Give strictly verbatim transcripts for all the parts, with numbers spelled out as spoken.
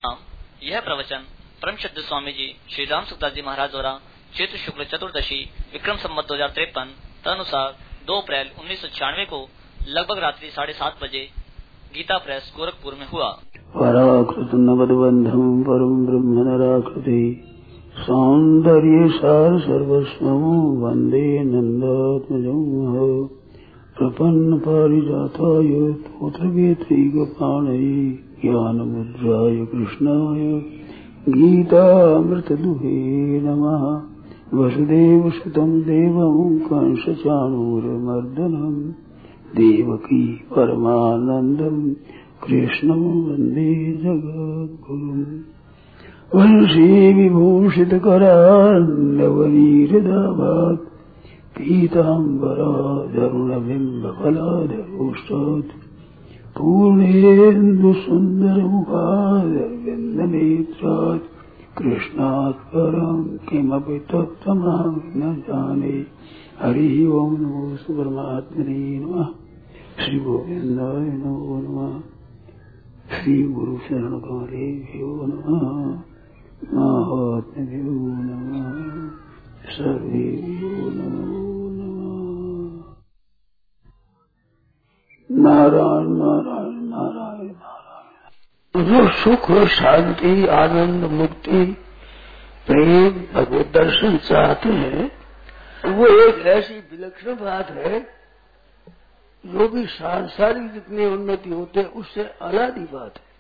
यह प्रवचन परम श्रद्ध स्वामी जी श्री राम सुखदास जी महाराज द्वारा चैत्र शुक्ल चतुर्दशी विक्रम संवत दो हजार तिरपन तदनुसार दो अप्रैल उन्नीस सौ छियानवे को लगभग रात्रि साढ़े सात बजे गीता प्रेस गोरखपुर में हुआ। पराकृत नवदबंधम परम ब्रह्म नराकृति सौंदर्य सार सर्वस्वं वंदे नंदात्मजं प्रपन्न पारिजाताय तोत्रवेत्रैकपाणये ज्ञानमुद्राय कृष्णाय गीतामृतदुहे नमः। वसुदेवसुतं देवं कंसचाणूरमर्दनं देवकी परमानन्दं कृष्णं वन्दे जगद्गुरुम्। वंशी विभूषितकरान्नवनीरदाभात् पीताम्बराधरुणबिम्बफलाधरोष्टात् पूर्णेन्दुसुन्दरमुखादरविन्दनेत्रात् कृष्णात् परं किमपि तत्त्वमहं न जाने। हरिः ओम् नमो परमात्मने नमः। श्री गोविन्दाय नमो नमः। श्री गुरु शरण कमलेभ्यो नमः। महात्म्यो नमः। सर्वेभ्यो नमो नमः। नारायण नारायण नारायण नारायण। जो सुख शांति आनंद मुक्ति प्रेम भगवत दर्शन चाहते हैं वो एक ऐसी विलक्षण बात है जो भी सांसारिक जितनी उन्नति होते हैं उससे अलादी बात है।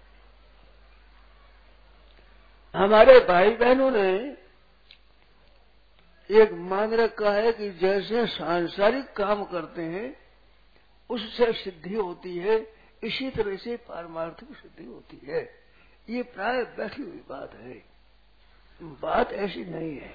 हमारे भाई बहनों ने एक मान रखा है कि जैसे सांसारिक काम करते हैं उससे सिद्धि होती है, इसी तरह से पारमार्थिक सिद्धि होती है। ये प्राय बैठी हुई बात है, बात ऐसी नहीं है।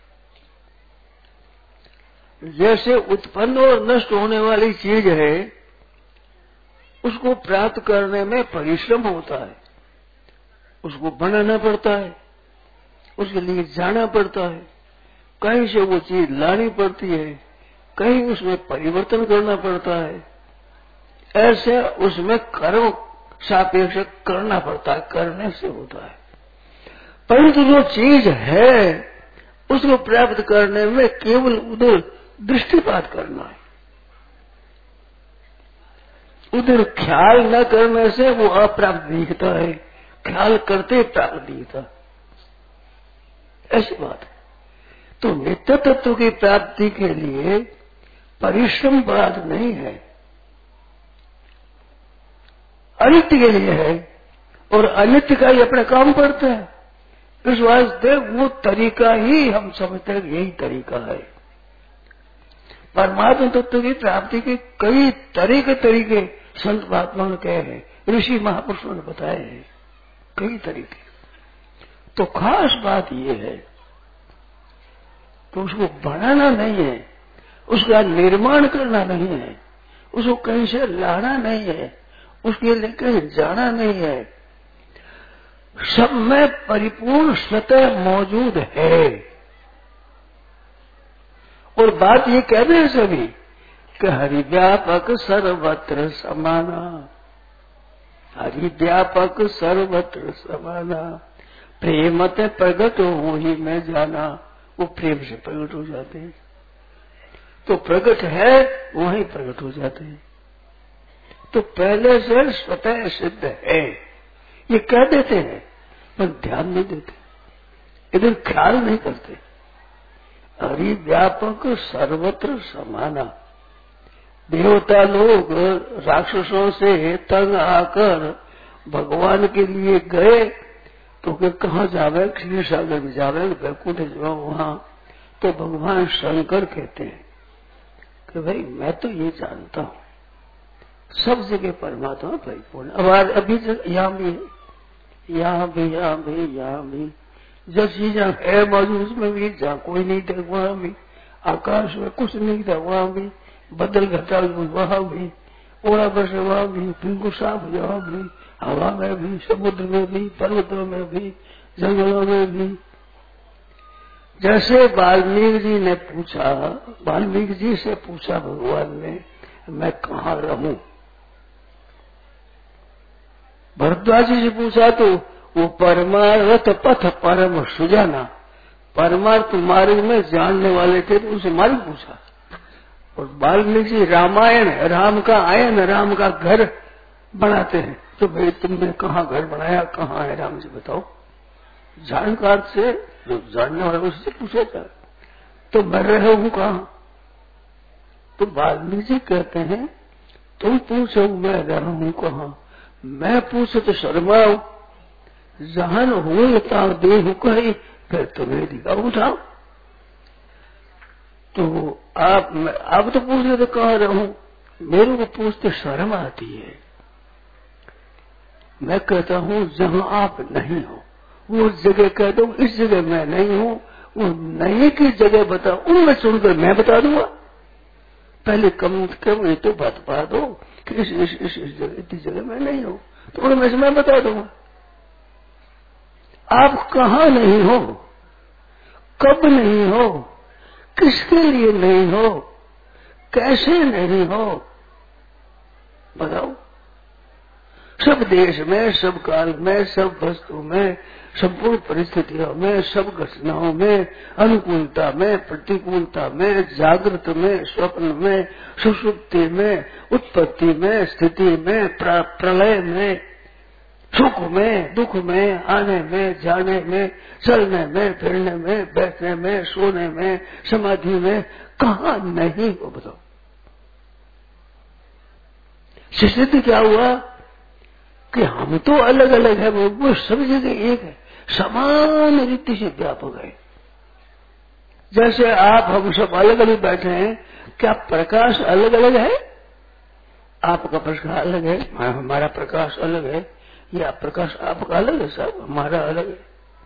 जैसे उत्पन्न और नष्ट होने वाली चीज है उसको प्राप्त करने में परिश्रम होता है, उसको बनाना पड़ता है, उसके लिए जाना पड़ता है, कहीं से वो चीज लानी पड़ती है, कहीं उसमें परिवर्तन करना पड़ता है, ऐसे उसमें कर्म सापेक्ष करना पड़ता है, करने से होता है। परंतु जो चीज है उसको प्राप्त करने में केवल उधर दृष्टिपात करना है, उधर ख्याल न करने से वो अप्राप्त दिखता है, ख्याल करते प्राप्त दिखता, ऐसी बात है। तो नित्य तत्व की प्राप्ति के लिए परिश्रम बात नहीं है, अनित्य के लिए है, और अनित्य का ही अपने काम करते हैं। इस वास्ते वो तरीका ही हम समझते हैं यही तरीका है। परमात्मा तत्व की प्राप्ति के कई तरीके तरीके संत महात्मा ने कहे हैं, ऋषि महापुरुषों ने बताए हैं, कई तरीके। तो खास बात ये है तो उसको बनाना नहीं है, उसका निर्माण करना नहीं है, उसको कहीं से लाना नहीं है, उसके लिए कहीं जाना नहीं है, सब में परिपूर्ण स्वतः मौजूद है। और बात ये कहते हैं सभी कि हरि व्यापक सर्वत्र समाना, हरि व्यापक सर्वत्र समाना, प्रेमते प्रगट हो ही मैं जाना। वो प्रेम से प्रकट हो जाते हैं, तो प्रकट है वहीं प्रकट हो जाते हैं। तो पहले से स्वतः सिद्ध है ये कह देते हैं पर ध्यान नहीं देते, इधर ख्याल नहीं करते। हरि व्यापक सर्वत्र समाना। देवता लोग राक्षसों से तंग आकर भगवान के लिए गए तो कि कहाँ जावे, क्षीर सागर में जावे, वैकुंठ जाओ वहां। तो भगवान शंकर कहते हैं कि भाई मैं तो ये जानता हूं सब जगह परमात्मा परिपूर्ण। अब आज अभी यहाँ भी है, यहाँ भी यहाँ भी यहाँ भी, जब चीजें है मौजूद उसमें भी, जहाँ कोई नहीं था वहां भी, आकाश में कुछ नहीं था वहां भी, बदल घटा वहां भी, ओला बरसे वहां भी, बिल्कुल साफ वहां भी, हवा में भी, समुद्र में भी, पर्वतों में भी, जंगलों में भी। जैसे वाल्मीकि जी ने पूछा, वाल्मीकि जी से पूछा भगवान ने मैं कहाँ रहूं, भरद्वाज जी से पूछा तो वो परमार्थ पथ परम सुजाना, परमार्थ मार्ग में जानने वाले थे तो उनसे मार्ग पूछा। और वाल्मीकि रामायण, राम का आयन, राम का घर बनाते हैं। तो भाई तुमने कहाँ घर बनाया, कहाँ है राम जी बताओ। जानकार से, जो जानने वाले उससे पूछा था तो मैं रहे हूँ कहाँ। तो वाल्मीकि कहते हैं तुम पूछो मैं रहा हूँ कहाँ, मैं पूछो तो शर्माओ, जहान होता देह कही फिर तुम्हें दिखा उठाओ। तो आप आप तो पूछ रहे थे कहाँ रहूं, मेरे को पूछते शर्म आती है। मैं कहता हूँ जहाँ आप नहीं हो वो जगह कह दो, इस जगह मैं नहीं हूँ, वो नहीं की जगह बताओ, उनमें सुनकर मैं बता दूंगा। पहले कम कम ये तो बता दो कि इस इस इस, इस जगह इतनी जगह मैं नहीं हूँ, तो उनमें से मैं बता दूंगा। आप कहाँ नहीं हो, कब नहीं हो, किसके लिए नहीं हो, कैसे नहीं हो, बताओ। सब देश में, सब काल में, सब वस्तु में, संपूर्ण परिस्थितियों में, सब घटनाओं में, अनुकूलता में, प्रतिकूलता में, जागृत में, स्वप्न में, सुषुप्ति में, उत्पत्ति में, स्थिति में, प्रलय में, सुख में, दुख में, आने में, जाने में, चलने में, फिरने में, बैठने में, सोने में, समाधि में, कहाँ नहीं हो बताओ। सिद्ध क्या हुआ कि हम तो अलग अलग है, वो सब जगह एक है, समान रीति से व्यापक है। जैसे आप हम सब अलग अलग बैठे हैं, क्या प्रकाश अलग अलग है? आपका प्रकाश अलग है, हमारा प्रकाश अलग है, या प्रकाश आपका अलग है, सब हमारा अलग है।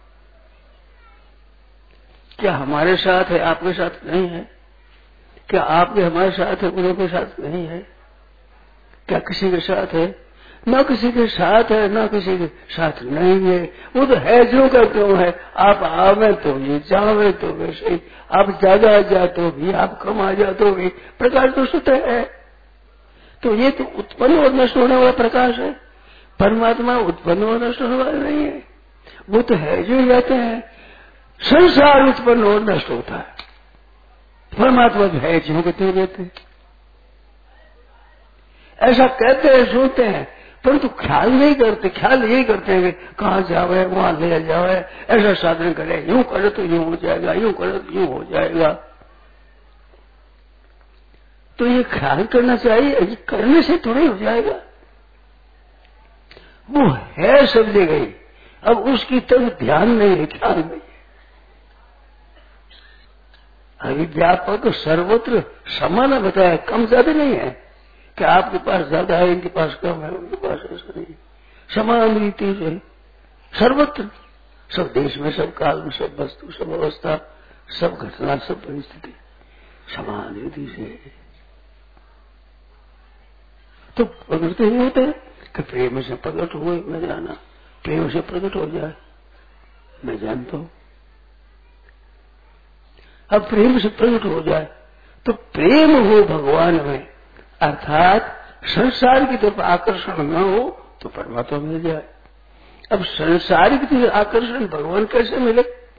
क्या हमारे साथ है आपके साथ नहीं है? क्या आपके हमारे साथ है उनके साथ नहीं है? क्या किसी के साथ है? ना किसी के साथ है, ना किसी के साथ नहीं है। वो तो है जो का क्यों है। आप आवे तो ये, जावे तो वैसे, आप ज्यादा आ जाए तो भी, आप कम आ जाए तो भी, प्रकाश तो स्वतः है। तो ये तो उत्पन्न और नष्ट होने वाला प्रकाश है। परमात्मा उत्पन्न और नष्ट होने वाला नहीं है, वो तो है जो रहते हैं। संसार उत्पन्न और नष्ट होता है, परमात्मा तो है जो कहते रहते हैं। ऐसा कहते हैं, सुनते हैं, परंतु तो ख्याल नहीं करते। ख्याल यही करते हैं कि कहाँ जावे, वहां ले जावे, ऐसा साधन करे, यूं करे तो यूं हो जाएगा, यूं करे तो यूं हो जाएगा। तो ये ख्याल करना चाहिए, ये करने से थोड़ी हो जाएगा। वो है सब जगह, अब उसकी तरफ ध्यान नहीं है, ख्याल नहीं है। अभी व्यापक सर्वत्र समान बताया, कम ज्यादा नहीं है कि आपके पास ज्यादा है, इनके पास कम है, उनके पास ऐसा नहीं। समान रीति से सर्वत्र, सब देश में, सब काल में, सब वस्तु, सब अवस्था, सब घटना, सब परिस्थिति समान रीति से। तो प्रकट ही होते हैं कि प्रेम से प्रकट हुए मैं जाना, प्रेम से प्रकट हो जाए मैं जानता हूं। अब प्रेम से प्रकट हो जाए तो प्रेम हो भगवान में, अर्थात संसार की तरफ आकर्षण न हो तो परमात्मा मिल जाए। अब संसार की तरफ आकर्षण भगवान कैसे मिले?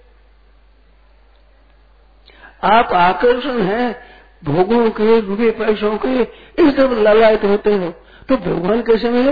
आप आकर्षण है भोगों के, रुपये पैसों के, इस तरफ ललायत होते हो तो भगवान कैसे मिले?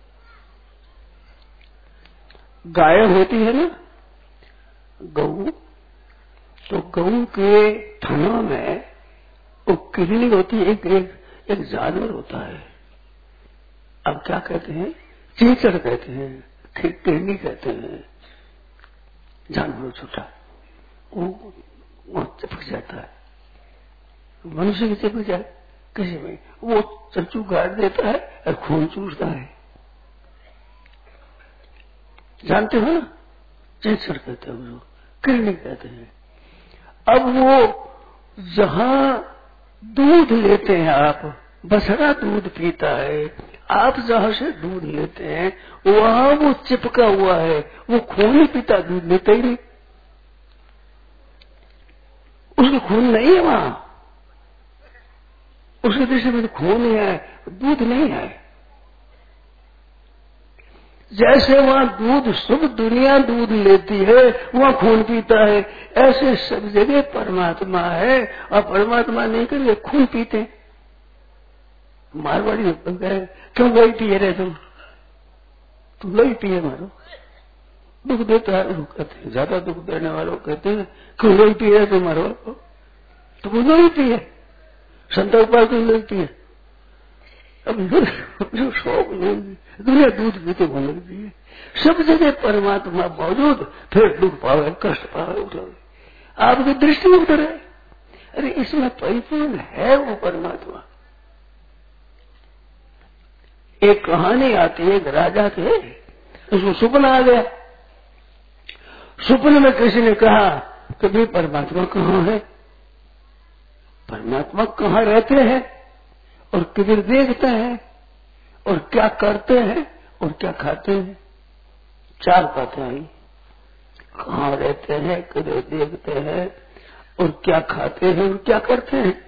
गाय होती है ना गऊ, तो गऊ के थनों में वो किरनी होती है, एक, एक एक जानवर होता है। अब क्या कहते हैं? चीचड़ कहते हैं, किरनी कहते हैं। जानवर छोटा वो वो चिपक जाता है, मनुष्य की चिपक जाए किसी में, वो चच्चू गाड़ देता है और खून चूसता है। जानते हो ना, चीचड़ कहते हैं, वो किरनी कहते हैं। अब वो जहां दूध लेते हैं, आप बछड़ा दूध पीता है, आप जहां से दूध लेते हैं वहां वो चिपका हुआ है, वो खून ही पीता, दूध लेता ही नहीं। उसके खून नहीं है वहां, उसके दृष्टि में तो खून ही है, दूध नहीं है। जैसे वहाँ दूध शुभ दुनिया दूध लेती है, वहाँ खून पीता है, ऐसे सब जगह परमात्मा है और परमात्मा नहीं करके खून पीते। मारवाड़ी लोग कहे क्यों लोही पिए रहे तुम तुम लोही पिए मारो, दुख देता है लोग कहते हैं, ज्यादा दुख देने वालों कहते हैं क्यों लोही पिए तुम मारो, तो वो लोही पिए संत गोपाल तुम लोही पिए। अब जो शौक दुनिया दूध पीते वो लोही पिए। सब जगह परमात्मा मौजूद, फिर दुख पावे कष्ट पावे उठावे, आपकी दृष्टि उतर है। अरे इसमें परिपूर्ण है वो परमात्मा। एक कहानी आती है, एक राजा थे, उसको सपना आ गया। सपने में किसी ने कहा कि भाई परमात्मा कहाँ है, परमात्मा कहाँ रहते हैं और किधर देखते हैं और क्या करते हैं और क्या खाते हैं। चार बातें आई, कहाँ रहते हैं, किधर देखते हैं और क्या खाते हैं और क्या करते हैं।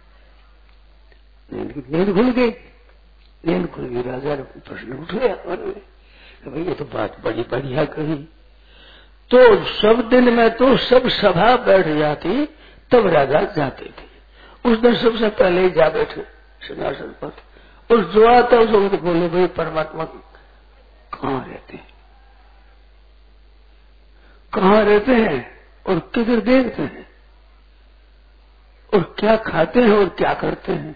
नींद खुल गई, नींद खुल गई, राजा ने प्रश्न उठ गया मन में कि भाई ये तो बात बड़ी बढ़िया कही। तो सब दिन में तो सब सभा बैठ जाती, तब राजा जाते थे। उस दिन सबसे पहले ही जा बैठे सिंहासन पर। उस जो आता उसको तो बोले भाई परमात्मा कहाँ रहते हैं, कहाँ रहते हैं और किधर देखते हैं और क्या खाते हैं और क्या करते हैं।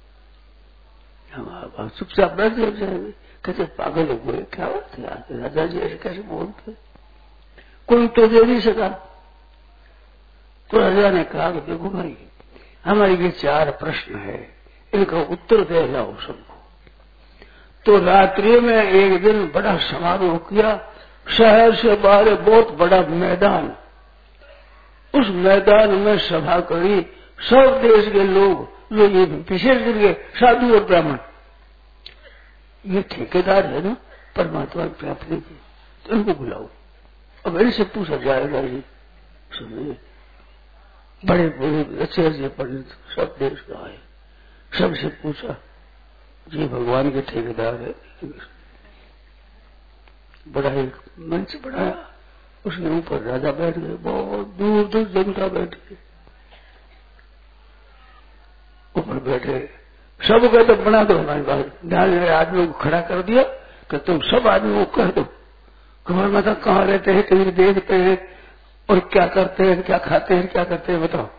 हम चुपचाप बैठ जाएंगे, कहते पागल हो गए, क्या बात है राजा जी ऐसे कैसे बोलते, कोई तो दे नहीं सका। तो राजा ने कहा कि देखो भाई हमारे ये चार प्रश्न है, इनका उत्तर दे लाओ सबको। तो रात्रि में एक दिन बड़ा समारोह किया, शहर से बाहर बहुत बड़ा मैदान, उस मैदान में सभा करी। सब देश के लोग, जो ये विशेष करके साधु और ब्राह्मण, ये ठेकेदार है ना परमात्मा की प्राप्ति की, तो इनको बुलाओ। अब इनसे पूछा जाएगा, ये सुनिए बड़े बड़े अच्छे अच्छे पंडित सब देश का आए, सबसे पूछा जी भगवान के ठेकेदार है। बड़ा एक मंच बढ़ाया, उसने ऊपर राजा बैठ गए, बहुत दूर दूर जनता बैठी ऊपर बैठे। सब कहते तो बना दो हमारी बात, ध्यान आदमी को खड़ा कर दिया कि तुम सब आदमी को कह दो कमर माता कहाँ रहते हैं, कहीं देखते हैं और क्या करते हैं, क्या खाते हैं, क्या करते हैं बताओ।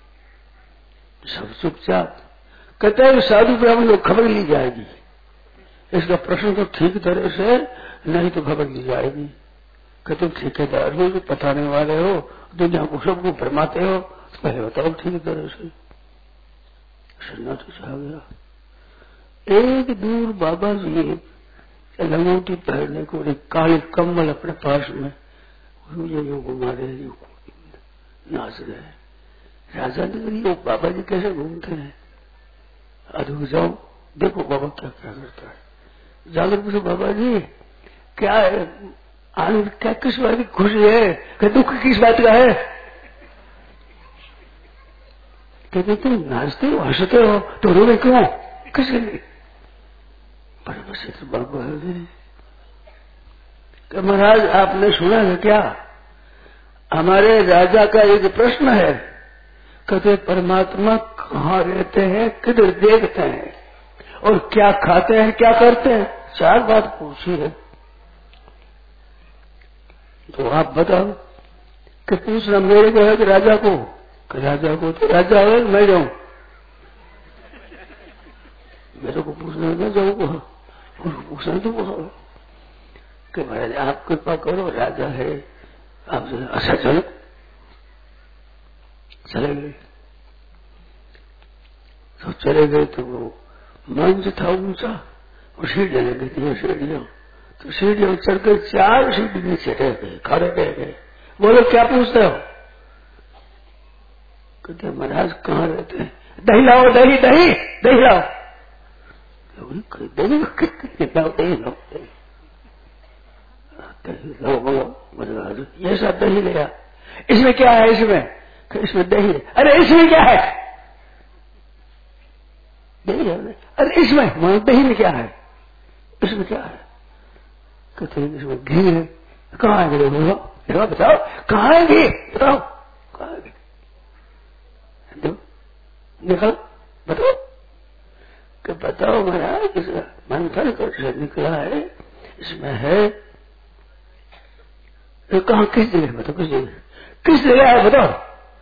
सब चुपचाप। कहते हैं साधु ब्राह्मण को खबर ली जाएगी, इसका प्रश्न तो ठीक तरह से नहीं तो खबर ली जाएगी। कहते ठेकेदार हो, पताने वाले हो, दुनिया को सबको फरमाते हो, पहले बताओ ठीक तरह से। सन्नाटा छा गया। एक दूर बाबा जी लंगोटी पहनने को एक काले कम्बल अपने पास में जो घुमा रहे नाच रहे। राजा ने कहा बाबा जी कैसे घूमते हैं, अरे जाओ देखो बाबा क्या क्या करता है। जाकर पूछो बाबा जी क्या है आनंद, क्या किस बात की खुशी है, क्या दुख किस बात का है। कहते तुम नाचते हो हंसते हो तो रो रहे क्यों, किसके लिए। पर तो बाबा है महाराज आपने सुना है क्या, हमारे राजा का एक प्रश्न है, कहते परमात्मा कहाँ रहते हैं, किधर देखते हैं और क्या खाते हैं, क्या करते हैं। चार बात पूछी है, तो आप बताओ कि पूछना मेरे को है कि राजा को, कि राजा को तो राजा है मैं जाऊं, मेरे को पूछना मैं जाऊंगा, पूछना तो वो कि महाराज आप कृपा करो राजा है आप। अच्छा चलो, चले गए। तो चले गए तो वो मंच था ऊंचा, वो सीढ़ियां लगी थी सीढ़ियां, तो सीढ़ियां चढ़ कर चार सीढ़ी नीचे रह गए, खड़े रह गए। बोलो क्या पूछते हो, कहते महाराज कहाँ रहते हैं, दही लाओ दही दही दही लाओ, दही लाओ दही लाओ दही लाओ बोलो महाराज ये सब दही लिया। इसमें क्या है, इसमें इसमें दही है। अरे इसमें क्या है, दही है। अरे इसमें दही में क्या है, इसमें क्या है। कहते हैं इसमें घी है। कहाँ है घी? देखो बताओ कहाँ है घी, बताओ कहाँ है घी? निकल बताओ कि बताओ महाराज इसका मंथन कर निकला है, इसमें है कहाँ, किस जगह बताओ, किस जगह, किस जगह है बताओ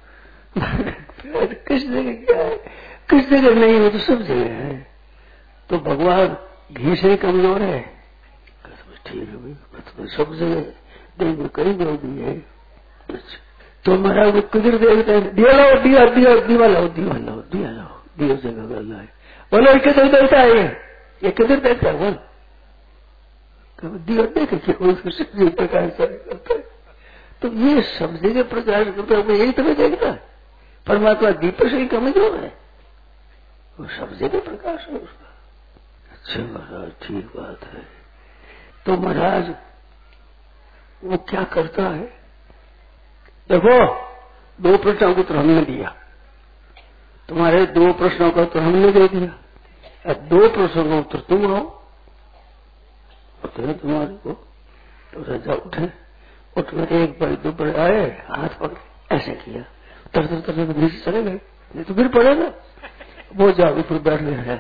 किस जगह क्या है, किस जगह नहीं है, तो सब जगह है। तो भगवान घी से कमजोर है? ठीक है भाई, सब जगह देख कई लोग भी है। तो महाराज वो किधर देखते हैं, दिया लाओ, दिया दिया दीवा लाओ, दीवा लाओ, दिया लाओ, दिया जगह गल है। बोलो किधर देखता है, ये किधर देखता है? बोल दिया देखे प्रकाश करता है। तो ये सब जगह प्रकाश करता है, यही तुम्हें देखता है। परमात्मा दीप से ही कमजोर है, वो सब जगह प्रकाश है उसका। अच्छा महाराज ठीक बात है। तो महाराज वो क्या करता है, देखो दो प्रश्नों को उत्तर हमने दिया, तुम्हारे दो प्रश्नों का उत्तर हमने दे दिया, अब दो प्रश्नों का उत्तर तुम आओ, तुम्हारे को। तो राजा उठे, उठ कर एक बार दो बार आए, हाथ पकड़ ऐसे किया, तरते तरते नीचे चले गए, नहीं तो गिर पड़ेगा। वो जाओ फिर बैठ गया।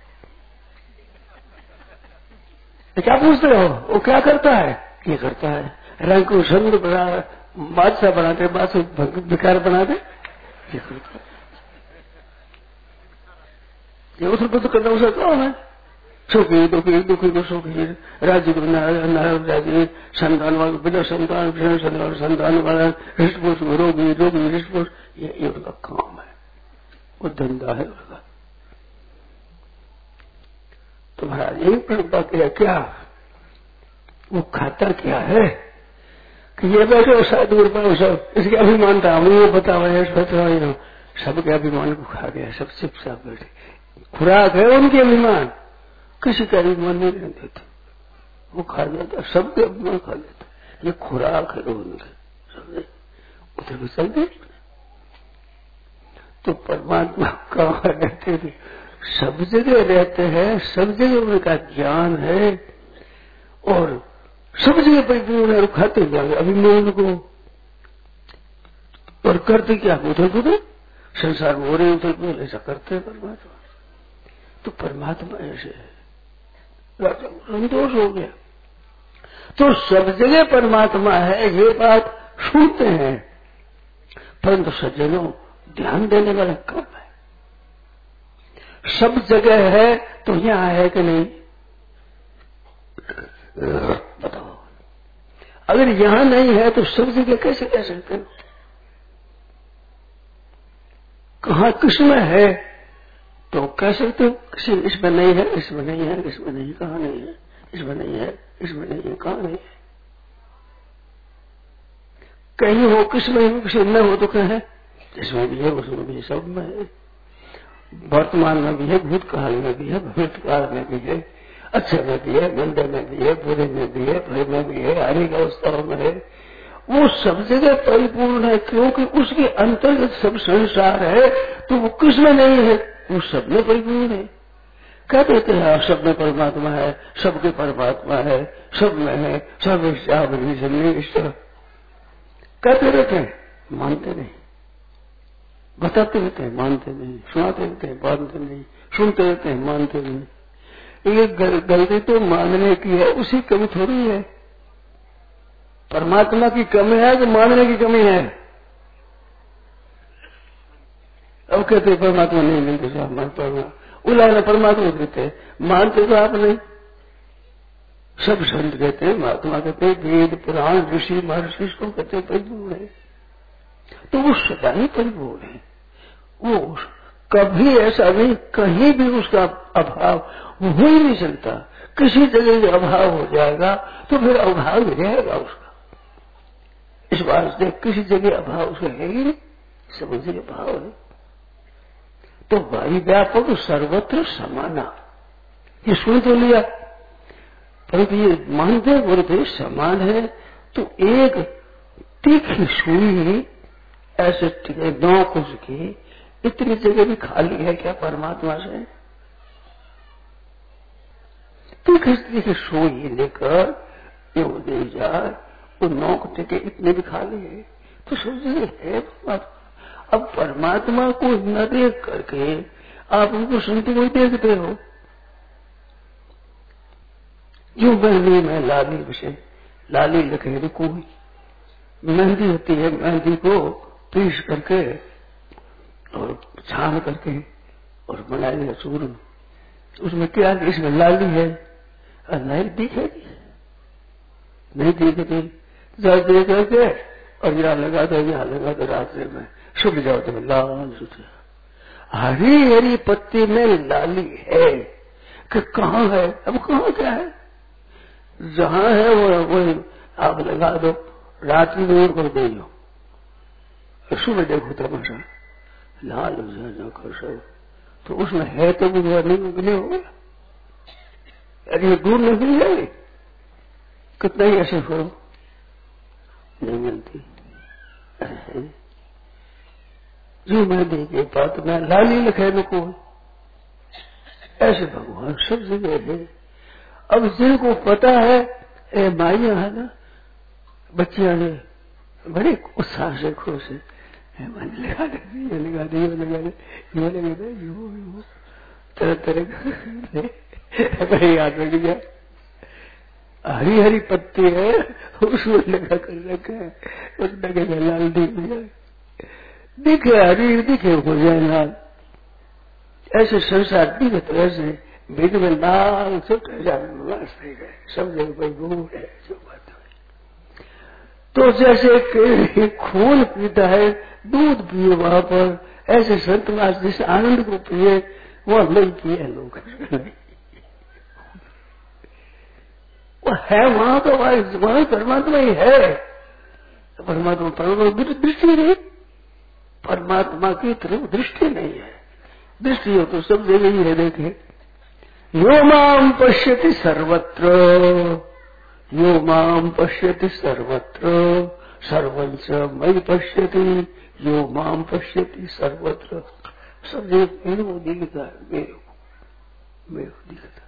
तो क्या पूछते हो, वो क्या करता है? ये करता है रंग को सुंदर बना, बादशाह बनाते, बादशाह विकार बनाते, ये करता है। ये उस पर तो करना उसे कौन है? सुखी दुखी, दुखी को सुखी, राज्य को नारायण राज्य, संतान वाला बिना संतान, बिना संतान संतान वाला, हृष्टपुष रोगी, रोगी हृष्टपुष, ये उनका काम है, वो धंधा है उनका। तो महाराज यही प्रभुपा किया क्या, वो खाता क्या है कि ये बैठे साधु रूपये सब इसके अभिमान था, वो बताओ बताओ, सबके अभिमान को खा गया, सब चुपचाप बैठे। खुराक है उनके अभिमान, किसी का अभिमान नहीं रहने देते, वो खा जाता, सबके अभिमान खा जाता। ये खुराक है उनके, समझे? उधर भी चलते। तो परमात्मा कहाँ रहते थे? सब जगह रहते हैं, सब जगह उनका ज्ञान है और सब जगह परिपूर्ण है, और खाते जाएंगे अभिमान को। और करते क्या, उधर उधर संसार में हो रहे उधर उधर ऐसा करते हैं परमात्मा। तो परमात्मा ऐसे है, राजा संतोष हो गया। तो सब जगह परमात्मा है, ये बात सुनते हैं, परंतु सज्जनों ध्यान देने वाला कम है। सब जगह है तो यहां है कि नहीं बताओ? अगर यहां नहीं है तो सब जगह कैसे कह सकते हो? कहां किसमें है तो कह सकते हो, किसी इसमें नहीं है, इसमें नहीं है, इसमें नहीं, कहां नहीं है, इसमें नहीं है, इसमें नहीं है, कहां नहीं है? कहीं हो किसमें हो, किसी में हो तो क्या है? इसमें भी है, उसमें भी है, सब में है। वर्तमान में भी है, भूतकाल में भी है, भविष्यकाल में भी है, अच्छे में भी है, मंदे में भी है, बुरे में भी है, भय में भी है, हरी अवस्थाओं में है। वो सब जगह परिपूर्ण है, क्योंकि उसके अंतर्गत सब संसार है। तो वो किसमें नहीं है? वो सब में परिपूर्ण है। क्या कहते हैं? सब में परमात्मा है, सबके परमात्मा है, सब में है, सब ईश्वर कहते रहते हैं, मानते नहीं, बताते रहते हैं, मानते नहीं, सुनाते रहते हैं, मानते नहीं, सुनते रहते हैं, मानते नहीं। ये गलती तो मानने की है, उसी कमी थोड़ी है। परमात्मा की कमी है कि मानने की कमी है? अब कहते हैं परमात्मा नहीं मिलते साहब, मानते उलाना परमात्मा कहते, मानते तो आप नहीं। सब संत कहते हैं, महात्मा कहते हैं, वेद पुराण ऋषि महर्षि इसको कहते हैं परिपूर्ण है। तो वो सदा ही परिपूर्ण है, वो कभी ऐसा नहीं, कहीं भी उसका अभाव हो ही नहीं सकता। किसी जगह अभाव हो जाएगा तो फिर अभाव ही रहेगा उसका। इस वास्ते किसी जगह अभाव उसका है ही नहीं, सब जगह भाव है। तो वायु व्यापक सर्वत्र समाना, ये सुन तो लिया, परंतु ये मानते बोलते समान है। तो एक तीखी सुई ऐसे नौक उसकी इतनी जगह भी खाली है क्या परमात्मा से? तीखी तीखी सुई लेकर ये दे जाए वो नौक टिके इतने भी खा लिए तो सोचिए है परमात्मा। अब परमात्मा को न देख करके आप उनको सुनते हुए देखते हो। जो मेहंदी में लाली विषय लाली लखेरी कोई मेहंदी होती है, मेहंदी को पीस करके और छान करके और बनाया गया चूर्ण, उसमें क्या इसमें लाली है और नहीं दिखेगी, नहीं दिखेगी। जा दे करके और यहाँ लगा दो, यहाँ लगा दो, रात्रि में सुख जाओ तो लाल सुख। हरी हरी पत्ती में लाली है कि कहाँ है? अब कहाँ क्या है? जहाँ है वो वो आप लगा दो, रात्रि में कर दे दो, सुबह देखो तमाशा लाल सब, तो उसमें है तो भी वो नहीं उगने होगा। अरे दूर नहीं मिल जाए, कितना ही ऐसे करो नहीं मिलती। जो मैं देखे बात में लाली लिखे न को, ऐसे भगवान सब जगह है। अब जिनको पता है, ए माइया है ना, बच्चियां ने बड़े उत्साह से खुश है, मैंने लगा दे, ये लगा दे, ये लगा दे, ये लगा दे, यो यो तरह तरह का याद रख गया। हरी हरी पत्ती है उसमें लगा कर रखा है, उस लगे में लाल दिख जाए, दिखे हरी दिखे हो जाए लाल। ऐसे संसार दिखे तो ऐसे बीच में लाल सब गए, सब जगह कोई गुरु है जो बात है। तो जैसे खून पीता है, दूध पिए वहां पर, ऐसे संत महाराज जिस आनंद को पिए वो नहीं पिए लोग। वो है वहां तो वहां परमात्मा ही है। परमात्मा परमात्मा दृष्टि नहीं, परमात्मा की तरफ दृष्टि नहीं है। दृष्टि हो तो सब जगह ही है। देखे यो माम पश्यति सर्वत्र, यो माम पश्यति सर्वत्र, सर्वंच मयि पश्यति, यो माम पश्यति सर्वत्र। सब जगह मेरे को दिखता है, मेरे को मेरे को दिखता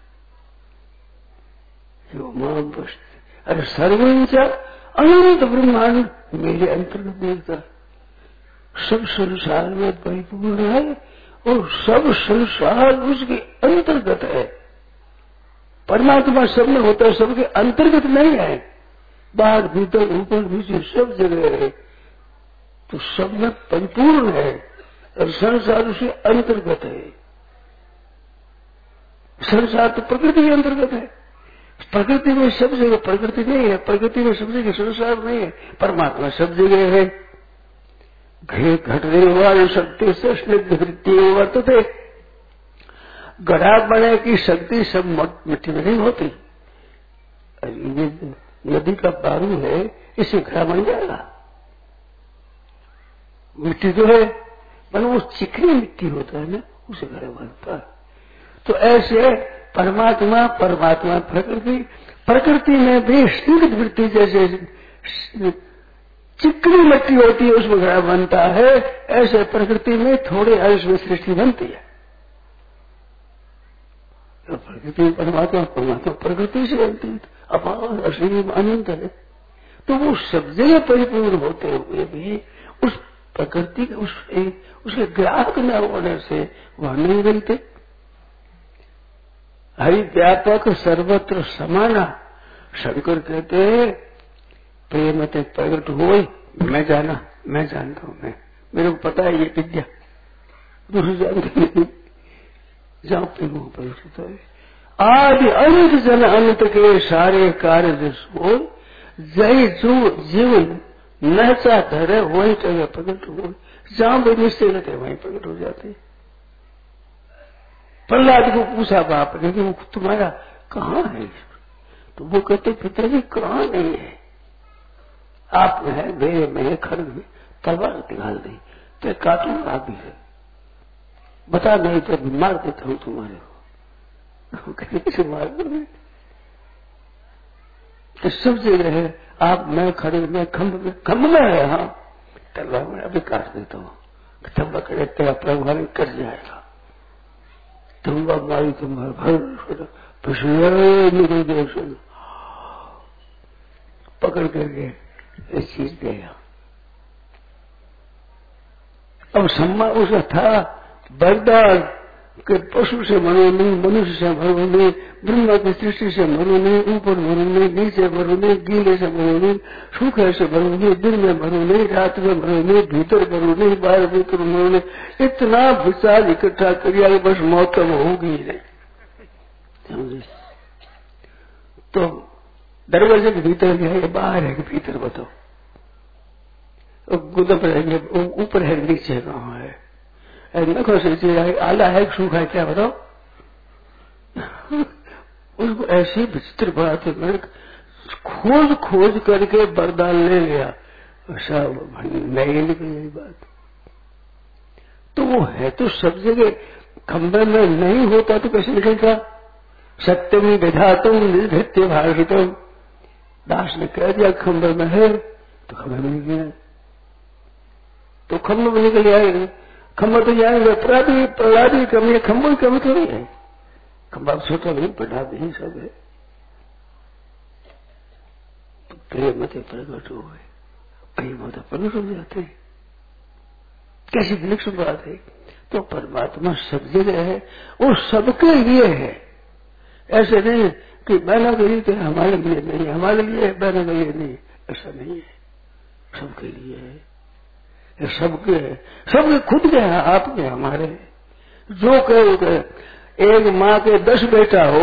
यो माम पश्यति। अरे सर्वंच अनंत ब्रह्मांड मेरे अंतर्गत देखता, सब संसार में परिपूर्ण है और सब संसार उसके अंतर्गत है। परमात्मा सब में होता है, सबके अंतर्गत नहीं है, बाहर भीतर ऊपर नीचे सब जगह है, तो सब में परिपूर्ण है और संसार उसके अंतर्गत है। संसार तो प्रकृति के अंतर्गत है, प्रकृति में सब जगह प्रकृति नहीं है, प्रकृति में सब जगह संसार नहीं है, परमात्मा सब जगह है। घटने वाली शक्ति से स्निग्धवृत्ति वर्तते, घड़ा बने की शक्ति सब मिट्टी में नहीं होती। ये नदी का पारू है, इसे घड़ा बन जाएगा। मिट्टी जो है मन वो चिकनी मिट्टी होता है ना, उसे घड़ा बनता है। तो ऐसे परमात्मा परमात्मा प्रकृति, प्रकृति में भी स्निग्ध वृत्ति जैसे चिकनी मिट्टी होती है उसमें घड़ा बनता है, ऐसे प्रकृति में थोड़े आयुष में सृष्टि बनती है। तो प्रकृति परमात्मा परमात्मा प्रकृति से बनती है, अपार असीम अनंत है। तो वो सब जगह परिपूर्ण होते हुए भी उस प्रकृति के उस उसके ग्राहक न होने से वह नहीं बनते। हरि व्यापक सर्वत्र समाना, शंकर कहते हैं प्रेम ते प्रकट हो, मैं जाना मैं जानता हूं, मैं मेरे को पता है ये विद्या, दूसरे जानते नहीं, जहां प्रेम प्रकट होता है। आदि अंत जन अंत के सारे कार्य जिसको जय जो जीवन नचा धरे वही जगह प्रकट हो, जहां भी निश्चय रहते वहीं प्रकट हो जाते। प्रहलाद को पूछा बाप ने कि वो तुम्हारा कहाँ है, तो वो कहते पिताजी कहाँ नहीं है, आप में है, मेरे में है, खड़ग में, तलवार निकाल दी तो काटूंगा भी है, बता नहीं तो मार देता हूं तुम्हारे को। कैसे मार दोगे? तो सब जगह है, आप मैं खड़ग में, खम्भ में, खम्भ में है, हाँ तलवार में अभी काट देता हूँ, खम्भा करे तेरा प्रभाव कर जाएगा, तुम मारी तुम्हारा भर पिछले दर्शन पकड़ करके ये चीज देगा। अब सम्मान उसका था वरदान कि पशु से मरो नहीं, मनुष्य से मरो नहीं, ब्रह्मा की सृष्टि से मरो नहीं, ऊपर मरो नहीं, नीचे मरो नहीं, गीले से मरो नहीं, सूखे से मरो नहीं, दिन में मरो नहीं, रात में मरो नहीं, भीतर मरो नहीं, बाहर भीतर मरो नहीं। इतना विचार इकट्ठा किया कि बस मौत कब होगी ही नहीं। समझे? तो दरवाजे के भीतर गया, ये बाहर है कि भीतर बताओ, गुदम रहेंगे, ऊपर है नीचे कहाँ है, नखों से चीज आला है सूखा है क्या बताओ। उसको ऐसी विचित्र बात है, मैंने खोज खोज करके बरदान ले लिया, सब नहीं निकली यही बात। तो वो है तो सब जगह, खंबे में नहीं होता तो कैसे निकलता। सत्यम विधातुम निर्भृत्य भाषितम, दास ने कह दिया खंबे में है तो खंबे में निकल, तो खंबे में निकल जाएगा। खंबा तो जाएंगे प्रहलादी प्रहलादी कमी, खंबा की कमी थोड़ी है, खंबा सोचा नहीं प्रहलाद ही सब है। तो प्रेम मत प्रकट हो गए, प्रेम मत प्रकट हो जाते हैं, कैसी विलक्षण बात है। तो परमात्मा सब जगह है, वो सबके लिए है। ऐसे नहीं कि बहनों के लिए हमारे लिए नहीं, हमारे लिए बहनों के लिए नहीं, ऐसा नहीं है, सबके लिए है, सबके है, सबके खुद के हैं, आपके हमारे। जो कहे कहे एक माँ के दस बेटा हो,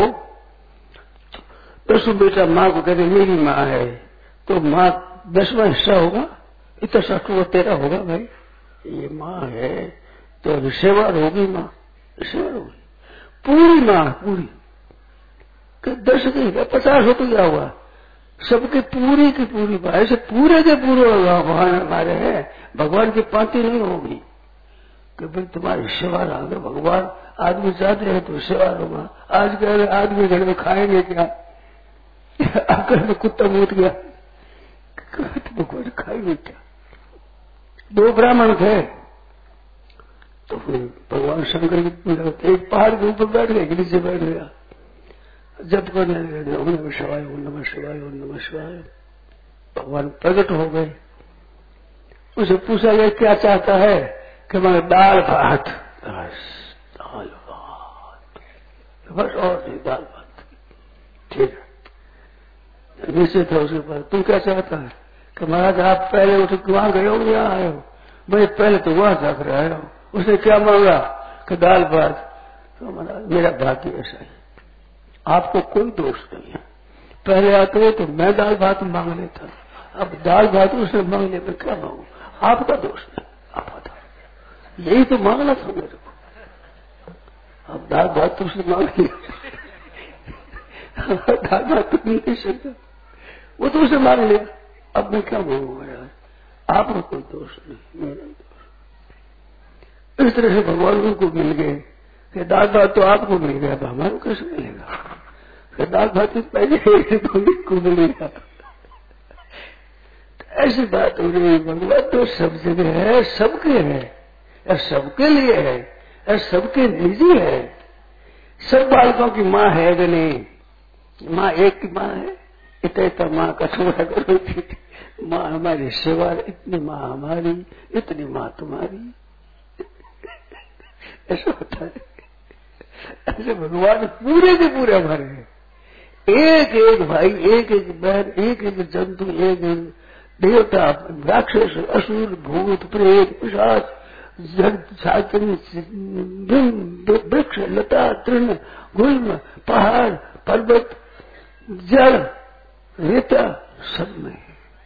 दस बेटा माँ को कहते मेरी माँ है, तो माँ दसवां हिस्सा होगा, इतना सठवा तेरा होगा भाई, ये माँ है तो सेवार होगी, माँ सेवार होगी, पूरी माँ पूरी। दस की पचास हो तो क्या हुआ, सबके पूरी की पूरी बात, ऐसे पूरे के पूरे भगवान हमारे हैं। भगवान की पांति नहीं होगी कि भाई तुम्हारे सेवार आ गए भगवान, आदमी चाहते हैं तो सेवार होगा। आज कह रहे आदमी घर में खाएंगे क्या, घर में कुत्ता मूत गया, भगवान खाएंगे क्या। दो ब्राह्मण थे तो फिर भगवान शंकर की पूजा, एक पहाड़ के ऊपर बैठ गए, नीचे बैठ गया, जब करने लगे ओम नमः शिवाय ओम नमः शिवाय ओम नमः शिवाय। भगवान प्रकट हो गए, उसे पूछा गया क्या चाहता है, कि मैं दाल भात, बस दाल भात, बस और नहीं दाल भात, ठीक है। नीचे था उसके पास, तुम क्या चाहता है, कि महाराज आप पहले उठ वहां गए हो यहाँ आए हो, मैं पहले तो वहां जाकर आया हूँ। उसने क्या मांगा, कि दाल भात। तो महाराज मेरा भाग्य ऐसा है, आपको कोई दोष नहीं है, पहले आते हो तो मैं दाल भात मांग लेता, अब दाल भात उसने मांग लिया, मैं क्या मांगू, आपका दोष नहीं, आप बताओ, यही तो मांगना था मेरे को, अब दाल भात तो उसने मांग लिया, दाल भात तो नहीं दे सकता, वो तो उसने मांग लिया, अब मैं क्या मांगूंगा यार, आपका कोई दोष नहीं, मेरा दोष। इस तरह से भगवान को मिल गए कि दाल भात तो आपको मिल गया, तो हमारे कैसे मिलेगा, कि दाल भात पहले को मिलेगा। ऐसी बात हो रही, भगवान तो सब जगह है, सबके है, या सबके लिए है, या सबके निजी है। सब बालकों की माँ है कि नहीं, माँ एक की माँ है, इतना इतना माँ का छोटा करो, माँ हमारी सेवा, इतनी माँ हमारी, इतनी माँ तुम्हारी, ऐसा होता है। ऐसे भगवान पूरे के पूरे हमारे हैं, एक एक भाई, एक एक बहन, एक एक जंतु, एक एक देवता, राक्षस, असुर, भूत, प्रेत, पिशाच, जड़, छात्र, वृक्ष, लता, तृण, गुल्म, पहाड़, पर्वत, जड़, रेता, सब में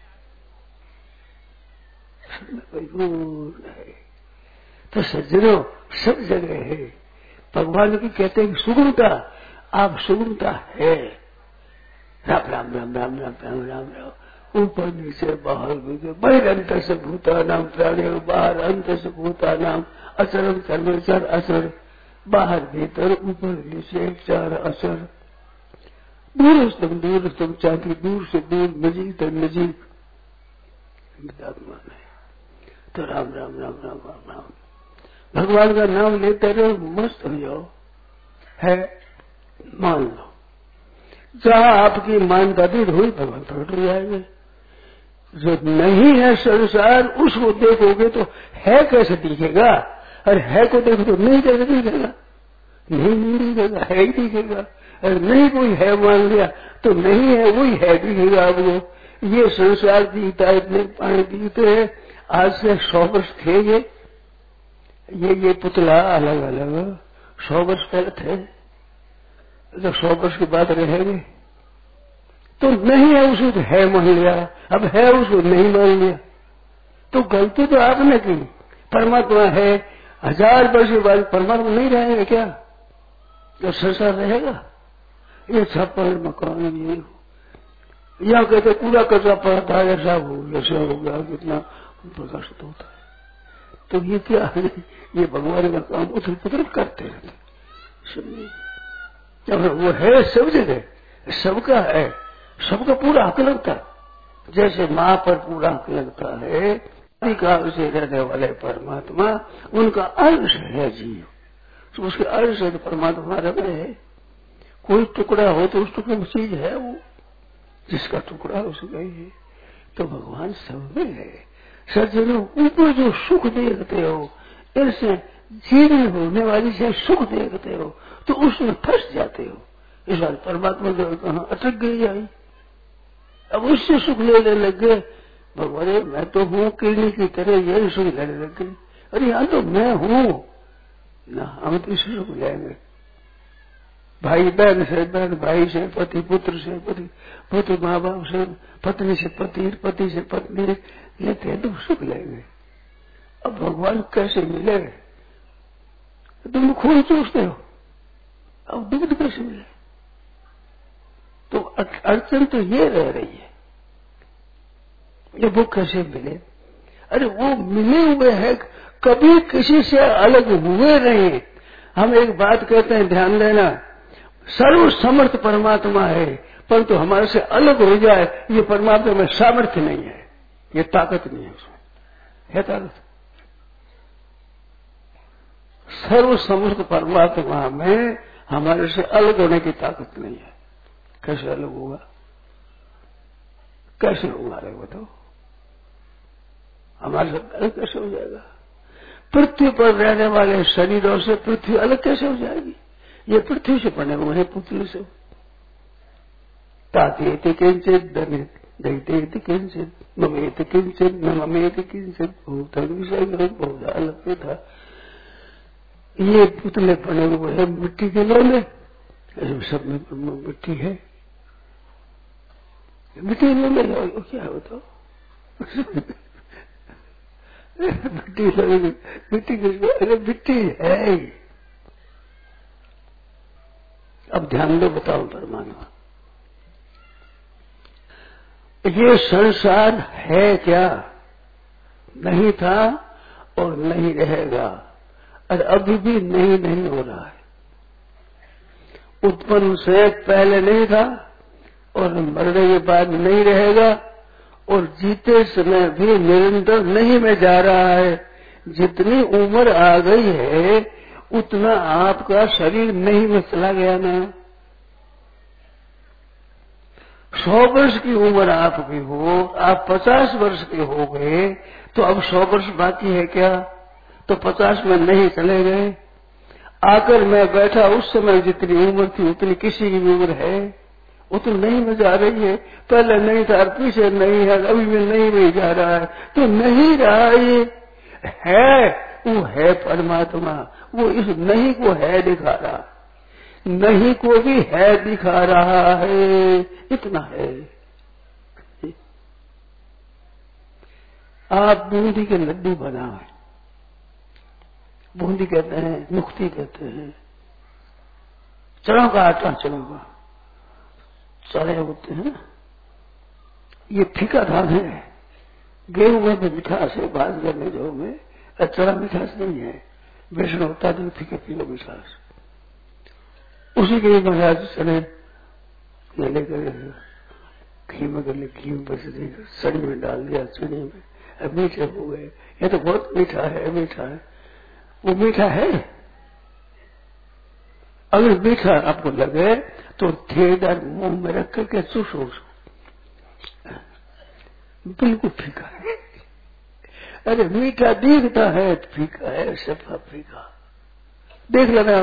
सब में परिपूर्ण है। तो सज्जनों सब जगह है। भगवान की कहते हैं सुगमता, आप सुगमता है, राम राम राम राम राम राम राम राम, ऊपर नीचे बाहर भीतर, बहिर अंतर से भूता नाम प्राणी, बाहर अंतर से भूता नाम, अचरम सर्वेचर अचर, बाहर भीतर ऊपर नीचे चार अचर, दूर से दूर तुम चाहती, दूर से दूर, नजीक तक नजीक, विद्यात्मान है। तो राम राम राम राम राम राम, भगवान का नाम लेते रहो, मस्त हो जाओ, है मान लो। जहां आपकी मानता दृढ़ हुई, भगवान प्रकट हो जाएंगे। जो नहीं है संसार उसको देखोगे तो है कैसे दिखेगा, और है को देखो तो नहीं कैसे दिखेगा, नहीं नहीं दिखेगा, है ही दिखेगा। अगर नहीं कोई है मान लिया तो नहीं है वही है दिखेगा आपको। ये संसार दिखता है, इतने पानी दिखते हैं। आज से सौ वर्ष थे ये ये ये पुतला अलग अलग सौ वर्ष पहले थे, तो सौ वर्ष के बाद रहेंगे। तो नहीं है उसको तो है मान लिया, अब है उसको नहीं मान लिया, तो गलती तो आपने की। परमात्मा है, हजार वर्ष के बाद परमात्मा नहीं रहेगा क्या, तो संसार रहेगा। ये छप्पर मकान ये यहाँ कहते पूरा कचरा पड़ता है, ऐसा हो ऐसा हो गया, कितना प्रकाशित होता है। तो ये क्या है, ये भगवान का काम उथल पुथल करते रहते। वो है सब जगह, सबका है, सबका पूरा हक लगता है। जैसे माँ पर पूरा हक लगता है, अधिकार से रहने वाले परमात्मा उनका अंश है जीव, तो उसके अंश से तो परमात्मा रहे है। कोई टुकड़ा हो तो उस टुकड़े में चीज है, वो जिसका टुकड़ा उसका ही है। तो भगवान सब में है। सज्जनों ऊपर जो सुख देखते हो, ऐसे जीवन होने वाली से सुख देखते हो तो उसमें फंस जाते हो। इस बार परमात्मा जो कहाँ अटक गई आई, अब उससे सुख लेने लग गए। भगवान मैं तो हूँ कीड़ी की तरह, यही सुख लेने लग गए। अरे यहाँ तो मैं हूँ ना, हम तो इसे सुख लेंगे। भाई बहन से बहन, भाई से पति, पुत्र से पति, पुत्र माँ बाप से, पत्नी से पति, पति से पत्नी लेते हैं तो सुख लेंगे। अब भगवान कैसे मिले, तुम खून चूसते हो, अब दूध कैसे मिले। तो अड़चन तो ये रह रही है, ये वो कैसे मिले। अरे वो मिले हुए हैं, कभी किसी से अलग हुए नहीं। हम एक बात कहते हैं, ध्यान देना, सर्व समर्थ परमात्मा है, परंतु हमारे से अलग हो जाए ये परमात्मा में सामर्थ्य नहीं है, ये ताकत नहीं है उसमें, है ताकत। सर्व समर्थ परमात्मा में हमारे से अलग होने की ताकत नहीं है। कैसे अलग होगा, कैसे होगा अलग बताओ, हमारे से अलग कैसे हो जाएगा। पृथ्वी पर रहने वाले शरीरों से पृथ्वी अलग कैसे हो जाएगी। ये पृथ्वी से बने हुए हैं, पुतले से। ताते किंचित दैते किंचित ममेत किंचित न ममेत किंचित भूतल विषय बहुत अलग था। ये पुतले बने हुए हैं मिट्टी के लोले, सब में मिट्टी है, मिट्टी लोले क्या है बताओ। मिट्टी लोले, मिट्टी अरे मिट्टी है। अब ध्यान दो, बताओ परमात्मा ये संसार है क्या, नहीं था और नहीं रहेगा, और अभी भी नहीं नहीं हो रहा है। उत्पन्न से पहले नहीं था और मरने के बाद नहीं रहेगा, और जीते समय भी निरंतर नहीं में जा रहा है। जितनी उम्र आ गई है उतना आपका शरीर नहीं में चला गया ना। सौ वर्ष की उम्र आपकी हो, आप पचास वर्ष के हो गए, तो अब सौ वर्ष बाकी है क्या, तो पचास में नहीं चले गए। आकर मैं बैठा उस समय जितनी उम्र थी उतनी किसी की उम्र है, उतनी नहीं में जा रही है। पहले नहीं था, पीछे नहीं है, अभी भी नहीं में जा रहा है, तो नहीं रहा। ये है, वो है परमात्मा, वो इस नहीं को है दिखा रहा, नहीं को भी है दिखा रहा है, इतना है। आप बूंदी के लड्डू बनाए, बूंदी कहते हैं, मुक्ति कहते हैं, चनों का आटा, चनों का चने होते हैं, ये फीका धान है। गेहूं में भी मिठास है, बात करने जो में चना मिठास नहीं है, बेसन होता है तो फीके फीके मिठास। उसी के महाराज चने लेकर घी में कर ले, घी में बस सड़ी में डाल दिया, चने में, अब मीठे हो गए। ये तो बहुत मीठा है, मीठा है, वो मीठा है। अगर मीठा आपको लगे तो थेदार मुंह में रख करके चूसो, बिल्कुल फीका है। अरे मीठा दिखता है तो फीका है, सफा फीका। देख लेना,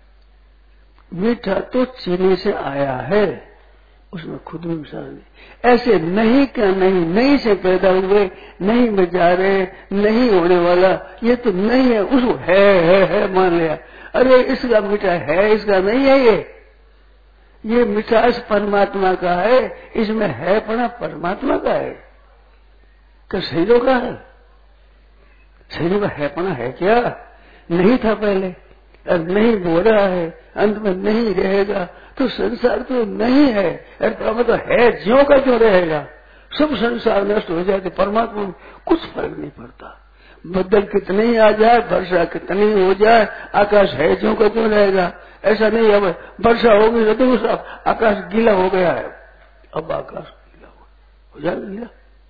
मीठा तो चीनी से आया है, उसमें खुद में मिसाल नहीं। ऐसे नहीं क्या नहीं, नहीं से पैदा हुए, नहीं में जा रहे, नहीं होने वाला, ये तो नहीं है, उसको है है है मान लिया। अरे इसका मीठा है, इसका नहीं है। ये ये मिठास परमात्मा का है, इसमें है पना परमात्मा का है। क्या शरीरों का है? शरीर का है पना है क्या? नहीं था पहले, अब नहीं बोल रहा है, अंत में नहीं रहेगा। तो संसार तो नहीं है, अरे तो है, ज्यों का क्यों रहेगा? सब संसार नष्ट हो जाए तो परमात्मा में कुछ फर्क नहीं पड़ता। बदल कितने ही आ जाए, वर्षा कितनी हो जाए, आकाश है ज्यों का क्यों रहेगा? ऐसा नहीं है वर्षा होगी तो उस आकाश गीला हो गया है, अब आकाश गीला हो जाएगा, गीला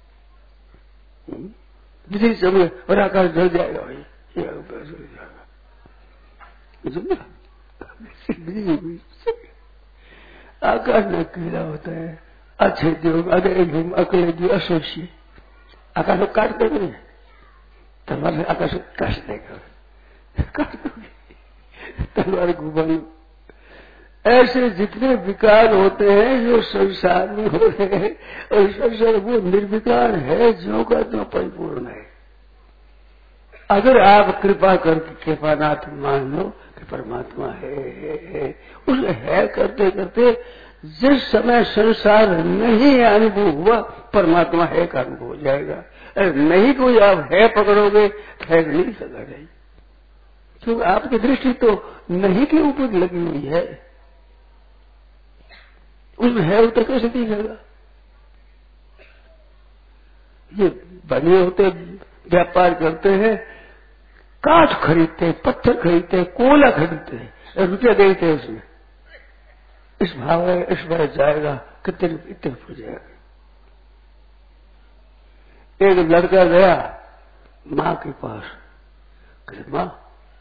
बिजली समय और आकाश जल जाएगा भाई, ये आकाश जल जाएगा। आकाश न गीला होता है। अच्छे दिव अगले दिव अगले दिव असोची आकाश को काट देंगे, तलवार आकाश को काट देगा, काट दोगे तलवार घुमाई। ऐसे जितने विकार होते हैं जो संसार में हो रहे हैं, और संसार वो निर्विकार है, ज्यों का त्यों परिपूर्ण है। अगर आप कृपा करके कृपानाथ मान लो कि परमात्मा है, है, है, उसे है करते करते जिस समय संसार नहीं अनुभव हुआ, परमात्मा है का अनुभव हो जाएगा। अरे नहीं कोई आप है पकड़ोगे, है नहीं सका जाएगी, क्योंकि आपकी दृष्टि तो नहीं के ऊपर लगी हुई है, उसमें है वो तो कैसे दिखेगा? ये बने होते व्यापार करते हैं, काठ खरीदते हैं, पत्थर खरीदते हैं, कोयला खरीदते हैं, रुपया देते हैं उसमें, इस भाव है, इस बार जाएगा, कितने इतने हो जाएगा। एक लड़का गया माँ के पास, कहते माँ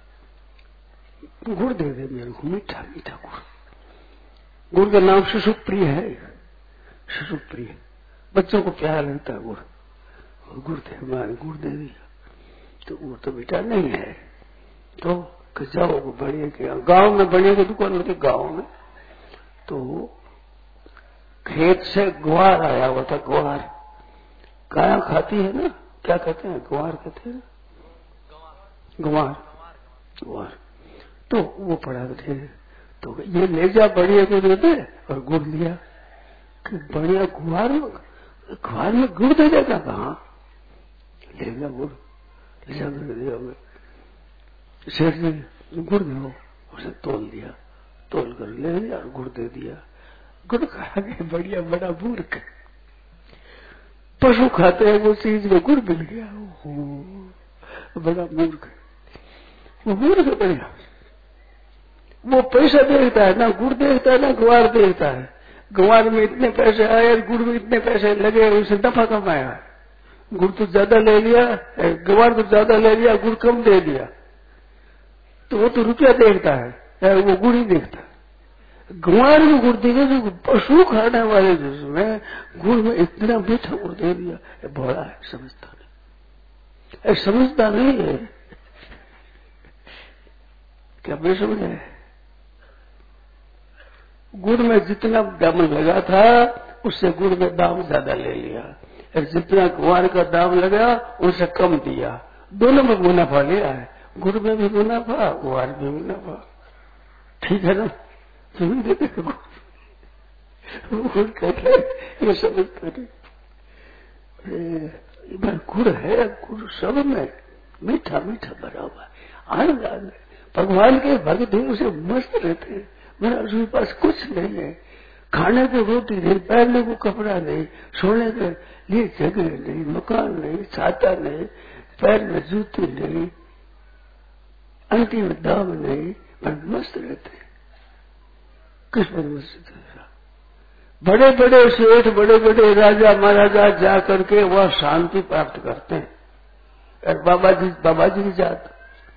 गुड़ दे दे मेरे को, मीठा मीठा गुड़। गुड़ का नाम सुसुप्रिय है, सुसुप्रिय, बच्चों को प्यार लगता है गुड़। गुड़ दे, माँ ने गुड़ दे दिया, तो वो तो मीठा नहीं है, तो जाओ बढ़िया के गांव में, बढ़िया की दुकान होती गांव में, तो खेत से ग्वार आया हुआ था। ग्वार गाय खाती है ना, क्या कहते हैं, ग्वार कहते हैं, ग्वार ग्वार। तो वो पड़ा थे, तो ये ले जा बढ़िया को देते, और गुड़ लिया कि बढ़िया ग्वार में, ग्वार में गुड़ दे देगा कहाँ, ले गया गुड़, ले जा दिया सेठ जी, गुड़ दो, उसे तोल दिया, तोल कर ले लिया और गुड़ दे दिया। गुड़ खा के बढ़िया बड़ा मूर्ख, पशु खाते हैं वो चीज में गुड़ मिल गया, ओहो बड़ा मूर्ख, वो मूर्ख बढ़िया। वो पैसा देखता है ना, गुड़ देखता है ना, ग्वार देखता है। ग्वार में इतने पैसे आए, गुड़ में इतने पैसे लगे, उसे नफा कमाया। गुड़ तो ज्यादा ले लिया, ग्वार तो ज्यादा ले लिया, गुड़ कम दे दिया, तो वो तो रुपया देखता है, वो गुड़ ही देखता है। ग्वार में गुड़ देगा, जो पशु खाने वाले जिसमें गुड़ में इतना मीठा गुड़ दे दिया, भोला है, समझता नहीं, समझता नहीं है, क्या बेसमझ है। गुड़ में जितना दाम लगा था, उससे गुड़ में दाम ज्यादा ले लिया, और जितना ग्वार का दाम लगा उससे कम दिया, दोनों में मुनाफा लिया है। गुड़ में भी मुनाफा, ग्वार में मुनाफा, ठीक है ना। तुम्हें देते गुड़ कहते ये समझते नहीं, गुड़ है, गुड़ सब में मीठा मीठा भरा हुआ, आनंद आनंद। भगवान के भक्त हैं, उसे मस्त रहते हैं। मेरा उसके पास कुछ नहीं है, खाने को रोटी नहीं, पहनने को कपड़ा नहीं, सोने के लिए जगह नहीं, मकान नहीं, छाता नहीं, पैर में जूती नहीं, अंटी में दाम नहीं, पर मस्त रहते हैं। किस पर मस्त है? बड़े बड़े सेठ, बड़े बड़े राजा महाराजा जा करके वह शांति प्राप्त करते हैं, और बाबा जी बाबा जी की जात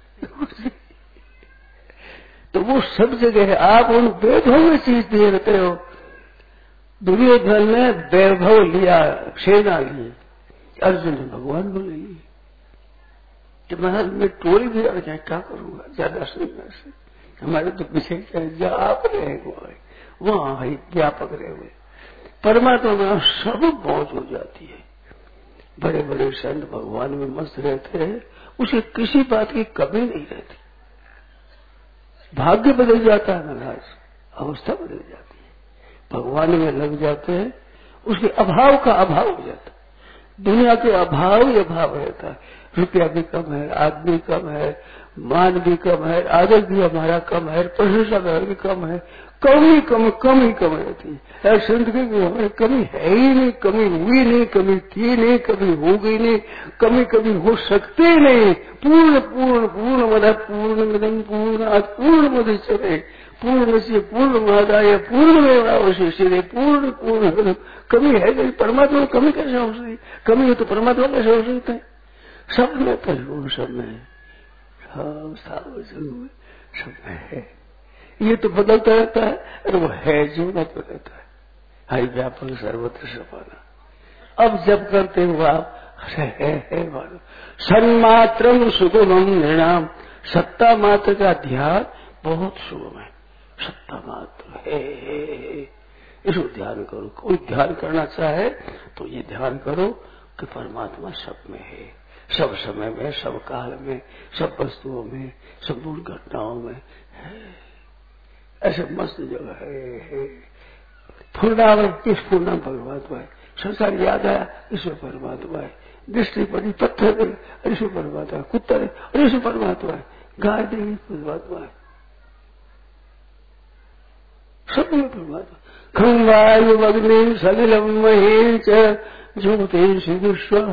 तो वो सब जगह है। आप उन वैभव चीज दे रहे हो। दुर्योधन ने वैभव लिया, सेना ली, अर्जुन ने भगवान को ले ली कि महाराज मैं टोली भी अड़ जाए क्या करूंगा, ज्यादा सुनने से हमारे तो पीछे क्या आप रहे वहां है व्यापक रहे हुए परमात्मा में सब पहुंच हो जाती है। बड़े बड़े संत भगवान में मस्त रहते हैं, उसे किसी बात की कमी नहीं रहती। भाग्य बदल जाता है महाराज, अवस्था बदल जाती है, भगवान में लग जाते हैं, उसके अभाव का अभाव हो जाता है। दुनिया के अभाव ही अभाव रहता है, रुपया भी कम है, आदमी कम है, मान भी कम है, आदत भी हमारा कम है, प्रशंसा भी कम है, कमी कम कम ही कम रहती है। संत की हमारी कमी है ही नहीं, कमी हुई नहीं, कमी थी नहीं, कभी हो गई नहीं, कमी कभी हो सकती नहीं। पूर्ण पूर्ण पूर्ण मद पूर्ण मिदम पूर्ण पूर्ण मुदच्यते पूर्ण से पूर्ण मादाय पूर्ण में अवशिष्यते पूर्ण पूर्ण कमी है नहीं। परमात्मा में कमी कैसे हो सकती, कमी हो तो परमात्मा कैसे हो सकता है। सब में परिपूर्ण, सब में सब सब में है। ये तो बदलता रहता है और वो है जो बदलता रहता है। हरि व्यापक सर्वत्र सपाना। अब जब करते हो आप है है मानो सन्मात्रम सुगमम निर्णाम, सत्ता मात्र का ध्यान बहुत सुगम है। सत्ता मात्र है, है, है। इसको ध्यान करो। कोई ध्यान करना चाहे तो ये ध्यान करो कि परमात्मा सब में है, सब समय में, सब काल में, सब वस्तुओं में, संपूर्ण घटनाओं में है। ऐसे मस्त जगह है, है। पूर्णावत इस पूर्णा परमात्मा है। संसार याद आया इसमें परमात्मा है। दृष्टि पड़ी पत्थर दे इसमें परमात्मा है, कुत्ता दे और इसमें परमात्मा है, गाय देगी परमात्मा है, सब में परमात्मा। खम वायु अग्नि सलिलम महें च ज्योतिष विश्व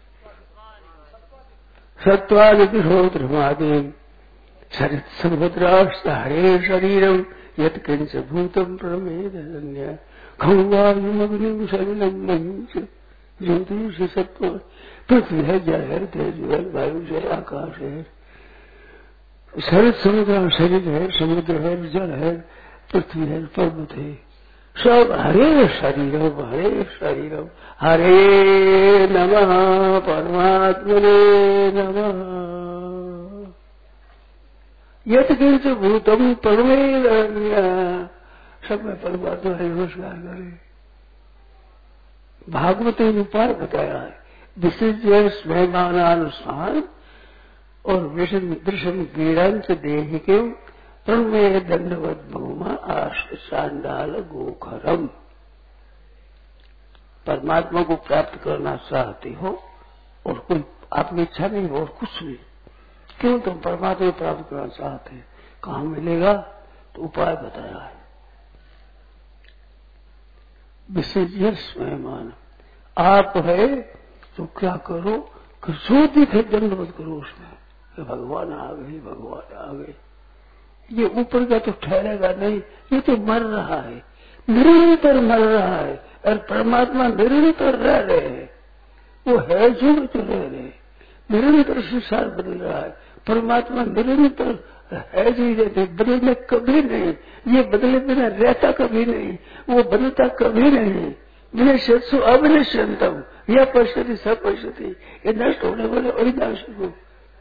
सत्वादिहोत्रमादीन सरित समुद्रास्त हरे शरीरम यत किंच भूतम प्रमेदन्य खम वायु अग्नि सलिलम महें च ज्योतिष सत्व पृथ्वी है, जल है, तेज है, वायु है, आकाश है, शरीर समुद्र शरीर है, समुद्र है, जल है, पृथ्वी है, पर्वत है, सब हरे शरीरम हरे शरीरम हरे नमः परमात्मने नमः यत किंच भूतम परमेदन्य। सब में परमात्मा है, नमस्कार करें। भागवत ने उपाय बताया है, विशिष्य स्वयमानुष्ठान और विषम वीरांच देह के प्रमेय दंडवत भूमा आश चांडाल गोखरम। परमात्मा को प्राप्त करना चाहते हो और कोई आपकी इच्छा नहीं हो और कुछ नहीं, क्यों तुम परमात्मा को प्राप्त करना चाहते हैं, कहाँ मिलेगा? तो उपाय बताया है। विसर्जन स्वयं आप है तो क्या करो कि जो दिखे दंडवत करो उसमें कि भगवान आ गए, भगवान आ गए। ये ऊपर का तो ठहरेगा नहीं, ये तो मर रहा है, निरंतर मर रहा है, और परमात्मा निरंतर रह रहे हैं। वो है जो तो रह रहे, निरंतर संसार बदल रहा है, परमात्मा निरंतर है जी रहते, बदलने कभी नहीं, ये बदले बिना रहता कभी नहीं, वो बदलता कभी नहीं। विनश्यत्सु अविनश्यन्तम यह पश्यति सब पश्यति, ये नष्ट होने वाले अविनाशी को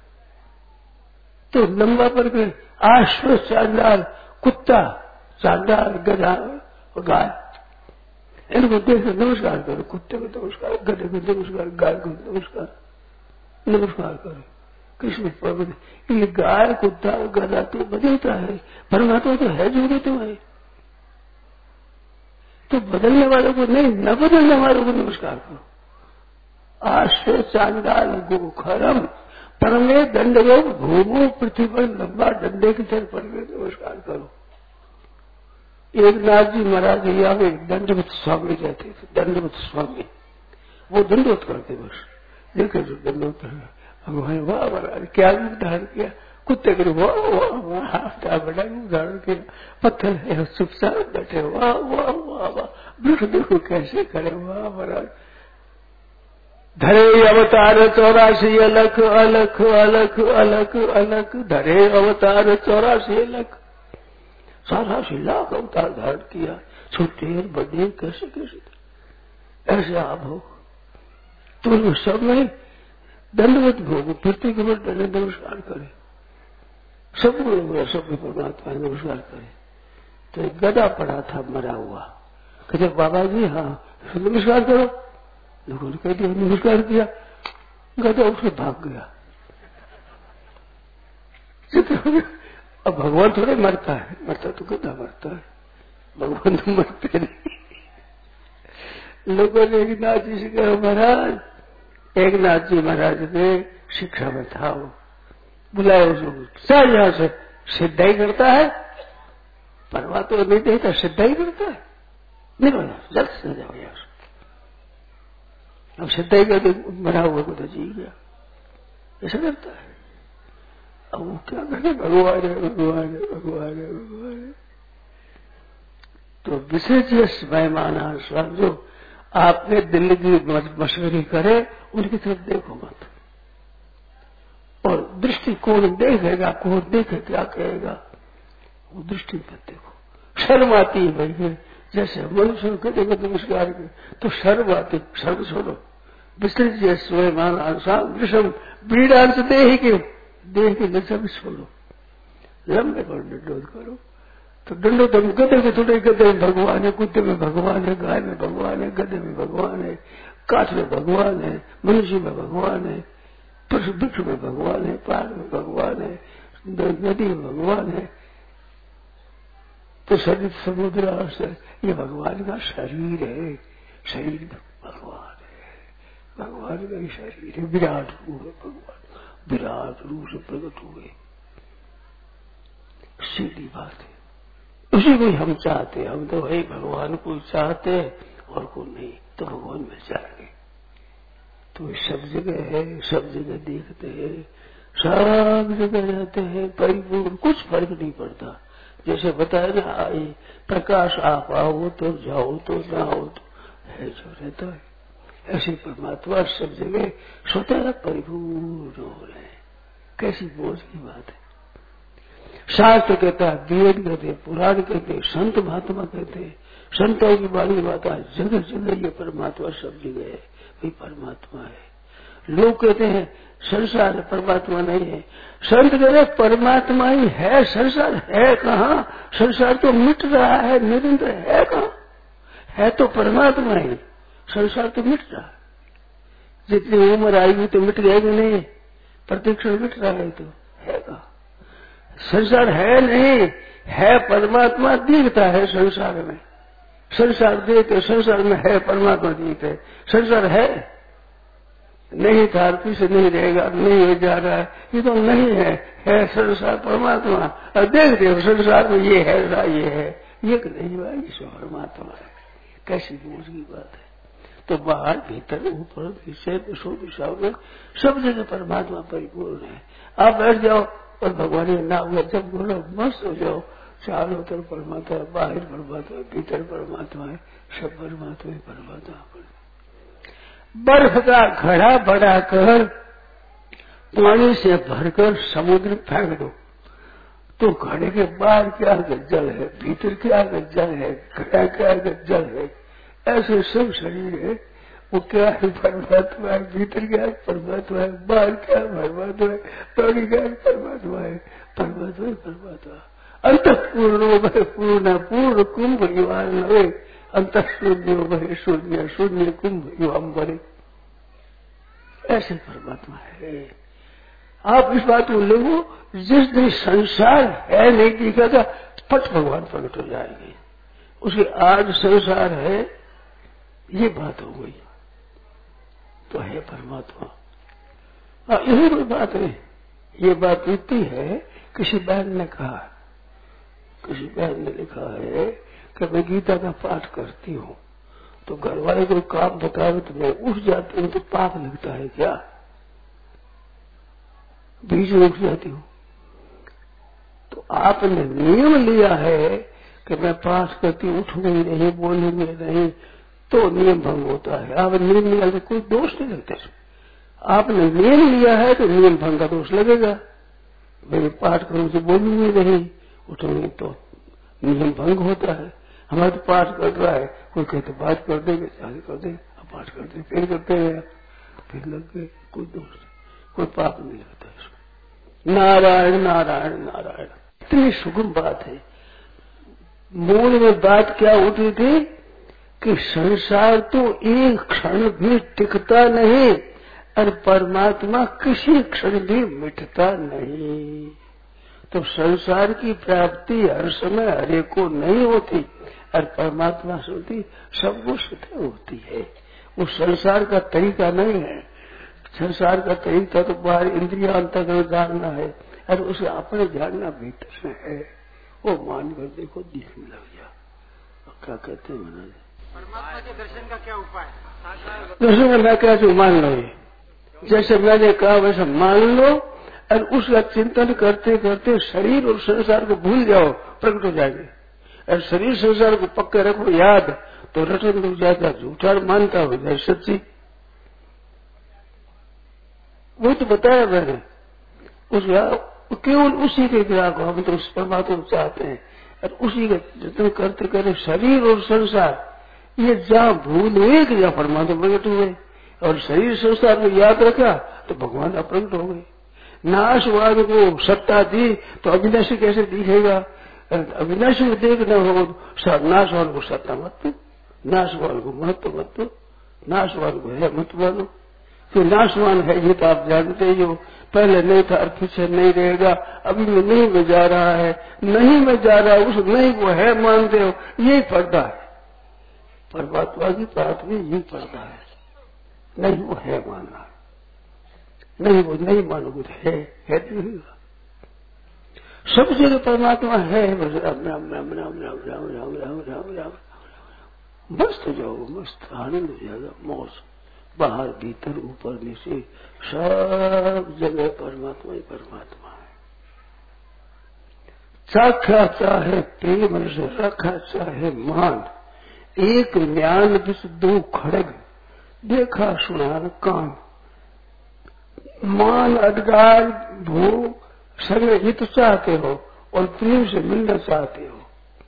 तो लंबा पर गए आश्व चांडाल कुत्ता चांडाल गधा और गाय, इनको देख नमस्कार करो। कुत्ते को नमस्कार, गधे को नमस्कार, गाय को नमस्कार, नमस्कार करो। कृष्ण पवित्र ये गाय कुत्ता गधा तो बदलता है, परमात्मा तो है जो तो है, तो बदलने वालों को नहीं, न बदलने वालों को नमस्कार करो। आश्रय चांडाल गोखरम परमे दंडवत भूमो पृथ्वी पर लंबा डंडे की तरह पड़ गए नमस्कार करो। एक नाथ जी महाराज यहाँ में दंडवत स्वामी रहते थे, दंडवत स्वामी, वो दंडवत करते बस देखे जो दंडवत भगवान वाह महाराज क्या रूप धारण किया, कुत्ते के वाह वाह वाह क्या बड़ा रूप धारण किया, पत्थर है चुपचाप बैठे वाह वाह वाह वाह, वृक्ष देखो कैसे खड़े वाह महाराज। धरे अवतार चौरासी अलख अलख अलख अलख अलख, धरे अवतार चौरासी अलख, चौरासी लाख अवतार धारण किया, छोटे और बड़े कैसे कैसे ऐसे आप हो। तो सब में दंडवत भोग पृथ्वी के ऊपर नमस्कार करे, सब सब परमात्मा नमस्कार करे। तो एक गधा पड़ा था मरा हुआ, कहते बाबा जी हाँ नमस्कार करो। लोगों ने कह दिया, नमस्कार किया, गधा उससे भाग गया। अब भगवान थोड़े मरता है, मरता तो गधा मरता है, भगवान तो मरते नहीं। लोगों ने एक नाथ जी से कहा महाराज, एक नाथ जी महाराज ने शिक्षा में था, वो बुलाए उसको, सर यहाँ से सिद्धाई करता है, परमात्मा तो नहीं देता, सिद्धाई करता है, नहीं बोला जल्द से जाओ यहाँ से। अब सिद्धाई करते मरा हुआ को तो जी गया, ऐसा करता है। अब वो क्या करे, भगवान है भगवान है भगवान है भगवान है। तो विशेष मेहमान स्वामी जो आपने दिल की मशवरी करे उनकी तरफ देखो मत, और दृष्टिकोण देखेगा, कौन देखे क्या कहेगा, वो दृष्टि मत देखो। शर्म आती है भाई, जैसे मनुष्य कहते नमस्कार तो शर्म आती, शर्म छोड़ो। विस्तृत स्वयं विषम बीड़ांश देह के देह के नशा भी छोड़ो, लंबे पर दंडोत करो। तो दंडोत हम गधे के थोड़े, गधे में भगवान है, कुत्ते में भगवान है, गाय में भगवान है, गधे में भगवान है, काठ में भगवान है, मनुष्य में भगवान है, पशु वृक्ष में भगवान है, पहाड़ में भगवान है, नदी में भगवान है। तो शरीर समुद्र से ये भगवान का शरीर है, शरीर भगवान है, भगवान का ही शरीर है, विराट रूप है भगवान, विराट रूप से प्रकट हुए, सीधी बात है। उसी को हम चाहते, हम तो वही भगवान को चाहते और को नहीं, तो भगवान मिल जाएंगे। तो सब जगह है, सब जगह देखते हैं, सब जगह रहते हैं परिपूर्ण, कुछ फर्क नहीं पड़ता। जैसे बताया ना, आई प्रकाश आप आओ तो जाओ तो ना हो तो है जो रहता है, ऐसे परमात्मा सब जगह स्वतः परिपूर्ण हो रहे हैं। कैसी बोझ की बात है। शास्त्र कहता है, वेद कहते, पुराण कहते, संत महात्मा कहते, संतों की वाणी बात है, जगह जगह ये परमात्मा सब जगह है, वही परमात्मा है। लोग कहते हैं संसार है, परमात्मा नहीं है। संत कहते परमात्मा ही है, संसार है कहाँ? संसार तो मिट रहा है, निरंतर है कहाँ? है तो परमात्मा ही, संसार तो मिट रहा है। जितनी उम्र आएगी तो मिट जाएगी नहीं, प्रतिक्षण मिट रहा है, तो है कहाँ? संसार है नहीं, है परमात्मा दिखता है संसार में। संसार देखते, संसार में है परमात्मा दिखते, संसार है नहीं था, पीछे नहीं रहेगा, नहीं हो जा रहा है, ये तो नहीं है, है संसार परमात्मा। और देखते हो संसार में ये है ना, ये है, ये नहीं भाई, ईश्वर परमात्मा है। कैसी बोझ की बात है। तो बाहर भीतर ऊपर पीछे दिशो दिशाओं में सब जगह परमात्मा परिपूर्ण है। आप बैठ जाओ और भगवान के नाम में जब बोलो मस्त हो जाओ, चारों तरफ परमात्मा, बाहर परमात्मा, भीतर परमात्मा है, सब परमात्मा ही परमात्मा। बर्फ का घड़ा बढ़ाकर पानी से भरकर समुद्र फेंक दो तो घड़े के बाहर क्या जल है, भीतर क्या जल है, घड़ा क्या जल है। ऐसे सब शरीर है, वो क्या है परमात्मा है, भीतर क्या है परमात्मा है, बाहर क्या है परमात्मा है, पानी क्या है परमात्मा है, परमात्मा है परमात्मा। अंत पूर्ण भय पूर्ण पूर्ण कुंभ युवान नवे, अंत शून्य भय शून्य शून्य कुंभ युवाम भरे। ऐसे परमात्मा है। आप इस बात को लोगो, जिस दिन संसार है नहीं दिखेगा, पट भगवान प्रकट हो जाएंगे। उसके आज संसार है, ये बात हो गई, तो है परमात्मा। यही कोई बात नहीं, ये बात इतनी है। किसी बहन ने कहा, किसी बहन ने लिखा है कि मैं गीता का पाठ करती हूँ, तो घर वाले कोई काम बतावे तो मैं उठ जाती हूँ, तो पाप लगता है क्या? बीच में उठ जाती हूँ। तो आपने नियम लिया है कि मैं पाठ करती उठूंगी नहीं, बोलूंगी नहीं, तो नियम भंग होता है। आप नियम लिया तो कोई दोष नहीं लगता। आपने नियम लिया है तो नियम भंग का दोष लगेगा। मैं पाठ करूँ तो बोलूंगी नहीं, उठूंगी तो नियम भंग होता है। हमारा तो पाठ कर रहा है, कोई कहते बात कर देंगे, आगे कर देंगे, अब पाठ करते फिर करते हैं, फिर लग गए, कोई दोष कोई पाप नहीं लगता इसमें। नारायण नारायण नारायण, इतनी सुगम बात है। मूल में बात क्या उठी थी कि संसार तो एक क्षण भी टिकता नहीं और परमात्मा किसी क्षण भी मिटता नहीं। तो संसार की प्राप्ति हर समय हरे को नहीं होती और परमात्मा से होती, सबको स्वतः होती है। वो संसार का तरीका नहीं है। संसार का तरीका तो बाहर इंद्रिया अंतर्गत जानना है और उसे अपने जानना भीतर में है। वो मानकर देखो, दिखने लग गया। क्या कहते हैं महाराज, परमात्मा के दर्शन का क्या उपाय? दर्शन का मैं क्या चीज मान लो, जैसे मैंने कहा वैसे मान लो और उसका चिंतन करते करते शरीर और संसार को भूल जाओ, प्रकट हो जाएंगे। और शरीर संसार को पक्के रखो याद, तो रटन लग जाता, झूठा मानता हो जाए सच्ची। वो तो बताया मैंने, उसका केवल उसी के ग्राहक हो, हम तो उस परमात्मा को चाहते हैं और उसी का जितने करते करे शरीर और संसार ये जहाँ भूल हुए कि जहाँ परमात्मा प्रकट हुए, और शरीर संसार को याद रखा तो भगवान अप्रकट हो गए। नाशवाद को सत्ता दी तो अविनाशी कैसे दिखेगा? अविनाशी को देखना हो तो नाशवाद को सत्ता मत दो, नाशवाद को महत्व मत दो, नाशवाद को है मत मानो। फिर नाशवान है ये तो आप जानते ही हो, पहले नहीं था और पीछे नहीं रहेगा। अभी में नहीं में जा रहा है, नहीं में जा रहा है, उस नहीं को है मानते हो, यही पड़ता है। परमात्मा की बात में यही पड़ता है, नहीं वो है मानना, नहीं वो नहीं मानोगे है, है नहीं। सब जगह परमात्मा है, बस राम राम राम राम राम राम राम राम राम राम, मस्त हो जाओ, मस्त आनंद हो जाएगा, मौज। बाहर भीतर ऊपर नीचे सब जगह परमात्मा ही परमात्मा है। चाखा चाहे प्रेम से रखा चाहे मान, एक ज्ञान विष दो खड़ग, देखा सुना कान। मान अधिकार भोग सगले हित चाहते हो और प्रेम से मिलना चाहते हो।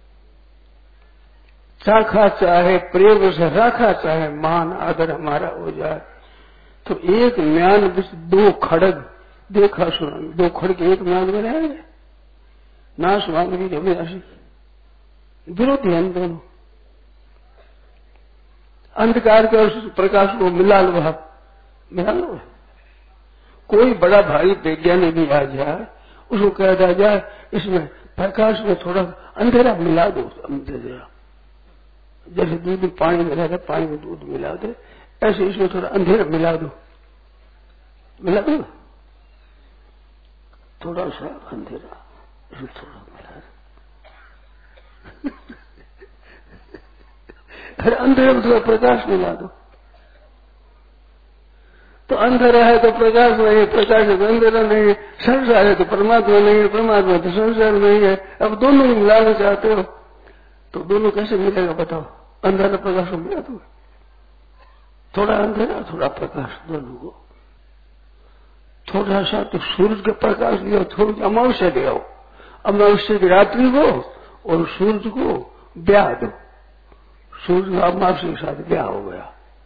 चाखा चाहे प्रेम से रखा चाहे मान आदर हमारा हो जाए, तो एक म्यान विष दो खड़ग, देखा सुना दो खड़ग एक म्यान में रहेंगे। नाश मांगनी अविनाशी, विरोधी हैं दोनों। अंधकार के और प्रकाश को मिला लो, आप मिला लो। कोई बड़ा भारी वैज्ञानिक भी आ जाए, उसको कह दिया जाए इसमें प्रकाश में थोड़ा अंधेरा मिला दो, अंधेरा जैसे दूध में पानी मिला दे, पानी में दूध मिला दे, ऐसे इसमें थोड़ा अंधेरा मिला दो, मिला दो थोड़ा सा अंधेरा, इसमें थोड़ा मिला दो। अरे अंधेरे में थोड़ा प्रकाश मिला दो, तो अंधेरा है तो प्रकाश नहीं है, प्रकाश है तो अंधेरा नहीं है, संसार है तो परमात्मा नहीं है, परमात्मा तो संसार नहीं है। अब दोनों ही मिलाना चाहते हो तो दोनों कैसे मिलेगा बताओ? अंधेरा प्रकाश को मिला दो, थोड़ा अंधेरा थोड़ा प्रकाश, दोनों को थोड़ा सा तो सूरज का प्रकाश दिया, थोड़ी अमावस्या दिया, अमावस्या की रात्रि को और सूरज को ब्याह दो, सूरज का अमावस्या के साथ ब्याह हो गया।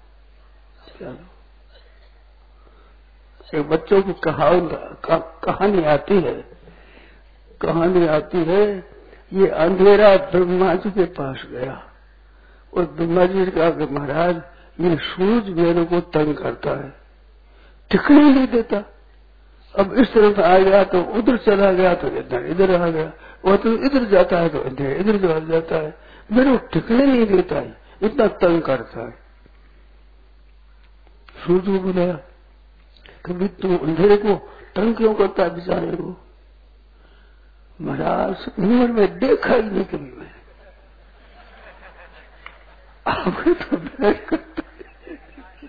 एक बच्चों की कहानी आती है, कहानी आती है, ये अंधेरा ब्रह्मा जी के पास गया और ब्रह्मा जी ने कहा कि महाराज ये सूरज मेरे को तंग करता है, टिकने नहीं देता। अब इस तरफ आ गया तो उधर चला गया तो इधर इधर आ गया, वो तो इधर जाता है तो इधर इधर चला जाता है, मेरे को टिकने नहीं देता है, इतना तंग करता है। सूरज को बुलाया, कभी तू अंधेरे को तंग क्यों करता है बेचारे को? महाराज उम्र में देखा ही नहीं कभी मैंने, आपको तो बैठ करता है,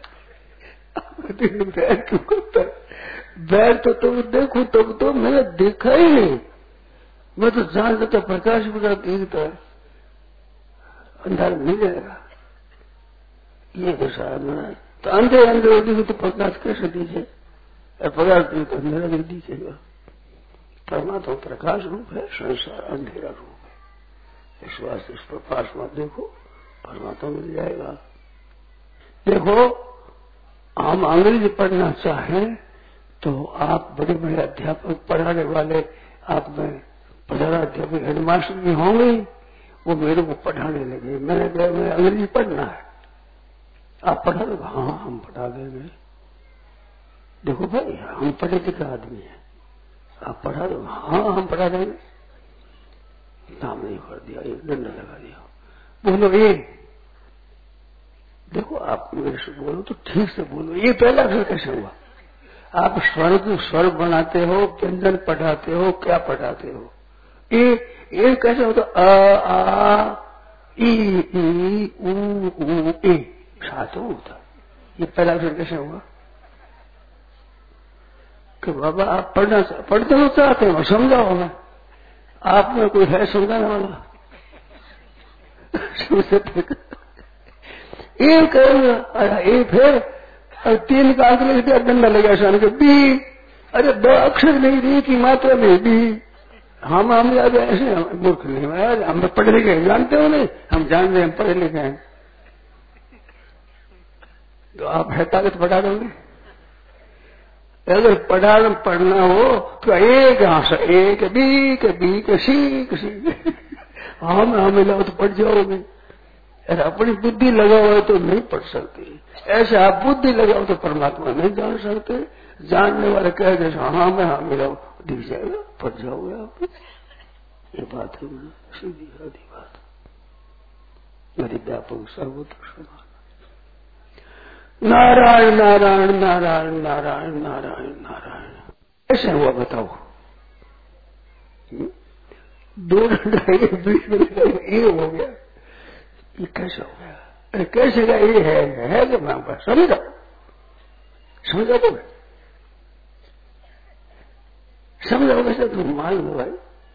आपको बैठ क्यों करता है? बैठ तो तुम देखो तब तो मैंने देखा ही नहीं, मैं तो जान लेता प्रकाश बड़ा दिखता है, अंधार नहीं जाएगा। ये दशा है महाराज। तो अंधे अंधे दिखे तो प्रकाश कैसे दीजिए, और प्रकाश दिए तो अंधेरा नहीं दीजिएगा। परमात्मा प्रकाश रूप है, संसार अंधेरा रूप है। इस वास्ते इस प्रकाश में देखो परमात्मा मिल जाएगा। देखो हम अंग्रेजी पढ़ना चाहें तो आप बड़े बड़े अध्यापक पढ़ाने वाले, आप में प्रधानाध्यापक हेडमास्टर भी होंगे, वो मेरे को पढ़ाने लगे। मैंने कहा मैं अंग्रेजी पढ़ना है, आप पढ़ा दो? हाँ हम पढ़ा देंगे। देखो भाई हम पढ़े लिखे आदमी हैं, आप पढ़ा दो? हाँ हम पढ़ा देंगे। नाम नहीं कर दिया, एक डंडा लगा दिया। बोलो ये, देखो आप मेरे से बोलो तो ठीक से बोलो, ये पहला अक्षर कैसे हुआ? आप स्वर को स्वर बनाते हो, व्यंजन पढ़ाते हो, क्या पढ़ाते हो? ये ये कैसे होता? अ आ ई ई उ उ ए सातों होता। ये पहला अक्षर कैसे हुआ? कि बाबा आप पढ़ना पढ़ते हो चाहते हो, समझाओ हमें। आप में कोई है समझाने वाला? एक ए फिर तीन का अंक लिख दिया, डंडा लगा शान के बी। अरे दो अक्षर नहीं दी की मात्रा में बी। हम हम याद ऐसे मूर्ख नहीं है, हम पढ़े लिखे जानते हो नहीं? हम जान रहे हम पढ़े लिखे हैं, तो आप है ताकत बढ़ा दोगे? अगर पढ़ा पढ़ना हो तो एक यहाँ से एक बी के बी के सी के सी हम हम मिलाओ तो पढ़ जाओगे। अरे अपनी बुद्धि लगाओ है तो नहीं पढ़ सकते। ऐसे आप बुद्धि लगाओ तो परमात्मा नहीं जान सकते। जानने वाले कह दे हाँ मैं हाँ मिलाओ, दिख जाएगा, पढ़ जाओगे आप। ये बात है सीधी साधी बात। मेरी व्यापक सर्वत्र समान। नारायण नारायण नारायण नारायण नारायण नारायण कैसे हुआ बताओ? दो घंटा ये बीच में ये हो गया, ये कैसे हो गया? अरे कैसे का ये है है कि मैं पास समझा समझा तो समझाओ कैसे? तुम मान लो भाई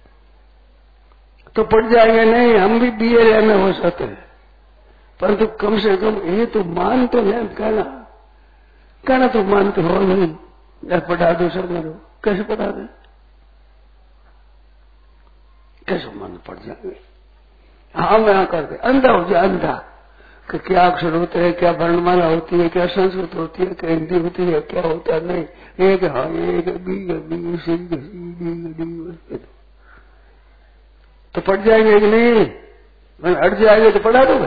तो पढ़ जाएंगे। नहीं हम भी बी ए में हो सकते हैं, परंतु कम से कम ये तो मान तो है। कहना कहना तो मानते हो नहीं, पढ़ा दो सर करो, कैसे पढ़ा दे? कैसे मन पड़ जाएंगे? हाँ मैं हाँ करते अंधा हो जाए, अंधा कि क्या अक्षर होते हैं, क्या वर्णमाला होती है, क्या संस्कृत होती है, क्या हिंदी होती है, क्या होता है? नहीं एक हाँ एक बी बी सी डी तो पढ़ जाएंगे कि नहीं? मैं अट जाएंगे तो पढ़ा दोगे?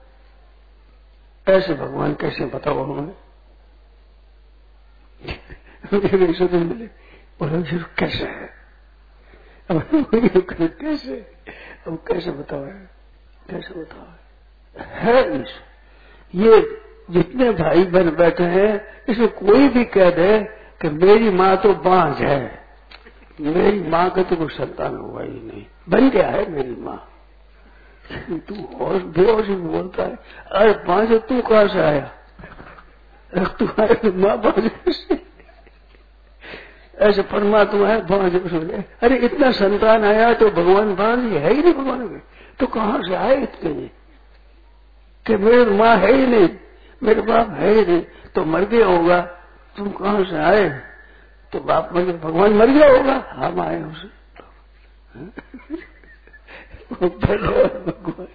ऐसे भगवान कैसे बताओ हमें? मिले बोलो कैसे है? अब कैसे अब कैसे बताओ है? कैसे बताओ है? है ये जितने भाई बहन बैठे हैं इसमें कोई भी कह दे कि मेरी माँ तो बांझ है, मेरी माँ का तो कोई संतान हुआ ही नहीं, बन गया है मेरी माँ। तू होश बेहोश ही बोलता है। अरे बांझ तू कहाँ से आया? तुम्हारे माँ बांझ कैसे? ऐसे परमात्मा है बांझ। अरे इतना संतान आया तो भगवान बांझ है ही नहीं भगवान में, तो कहाँ से आए इतने? कि मेरी माँ है ही नहीं, मेरे बाप है ही नहीं, तो मर गया होगा। तुम कहाँ से आए? तो बाप मर गया, भगवान मर गया होगा, हम आए उसे। भगवान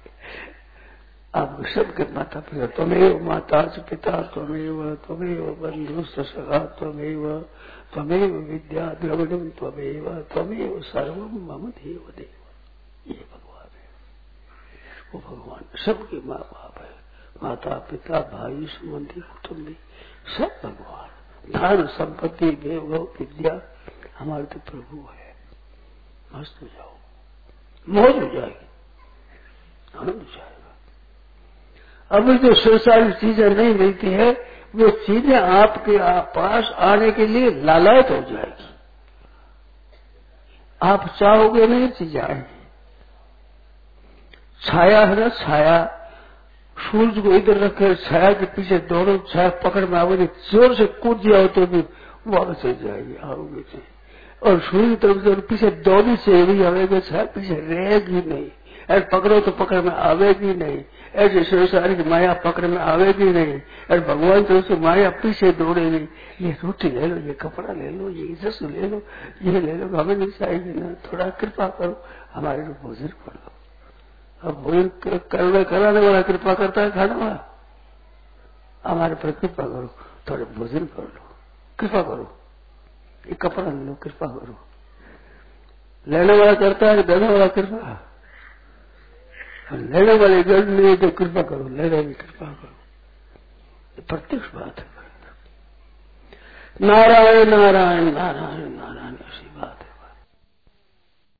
आप सबके माता पिता त्वमेव माता पिता त्वमेव त्वमेव बंधुश्च सखा त्वमेव त्वमेव विद्या द्रविणम त्वमेव त्वमेव सर्वम मम देव देव। ये भगवान है, वो भगवान सबके माँ बाप है, माता पिता भाई संबंधी कुटुंबी सब भगवान। धन संपत्ति वैभव विद्या हमारे तो प्रभु है। मस्त हो जाओ, मौज हो जाएगी, आनंद हो जाएगा। अभी जो संसारिक चीजें नहीं मिलती है वो चीजें आपके पास आने के लिए लालायत हो जाएगी। आप चाहोगे नहीं चीजें आएंगी। छाया है ना, छाया, सूरज को इधर रखे छाया के पीछे दौड़ो, छाया पकड़ में आओगे, जोर से कूद जाओ तो भी वापस चल जाएगी, आओगे नहीं। और सूर्य तरफ से पीछे दौड़ी से आवेगी, छाया पीछे रहेगी नहीं। ऐसे पकड़ो तो पकड़ में आवेगी नहीं, ऐसे संसार की माया पकड़ में आवेगी नहीं। और भगवान तो उसे माया पीछे दौड़ेगी। ये रोटी ले लो, ये कपड़ा ले लो, ये इज्जत ले लो, ये ले लो, हमें नहीं चाहिए ना, थोड़ा कृपा करो, हमारे को भोजन कर लो। अब भोजन करने कराने वाला कृपा करता है, खाने वाला हमारे पर कृपा करो। थोड़े भोजन कर लो, कृपा करो, ये कपड़ा ले लो, कृपा करो। लेने वाला करता है, देने वाला कृपा, लेने वाले गढ़ नहीं तो कृपा करो, लेने वाली कृपा करो, ये प्रत्यक्ष बात है। नारायण नारायण नारायण नारायण।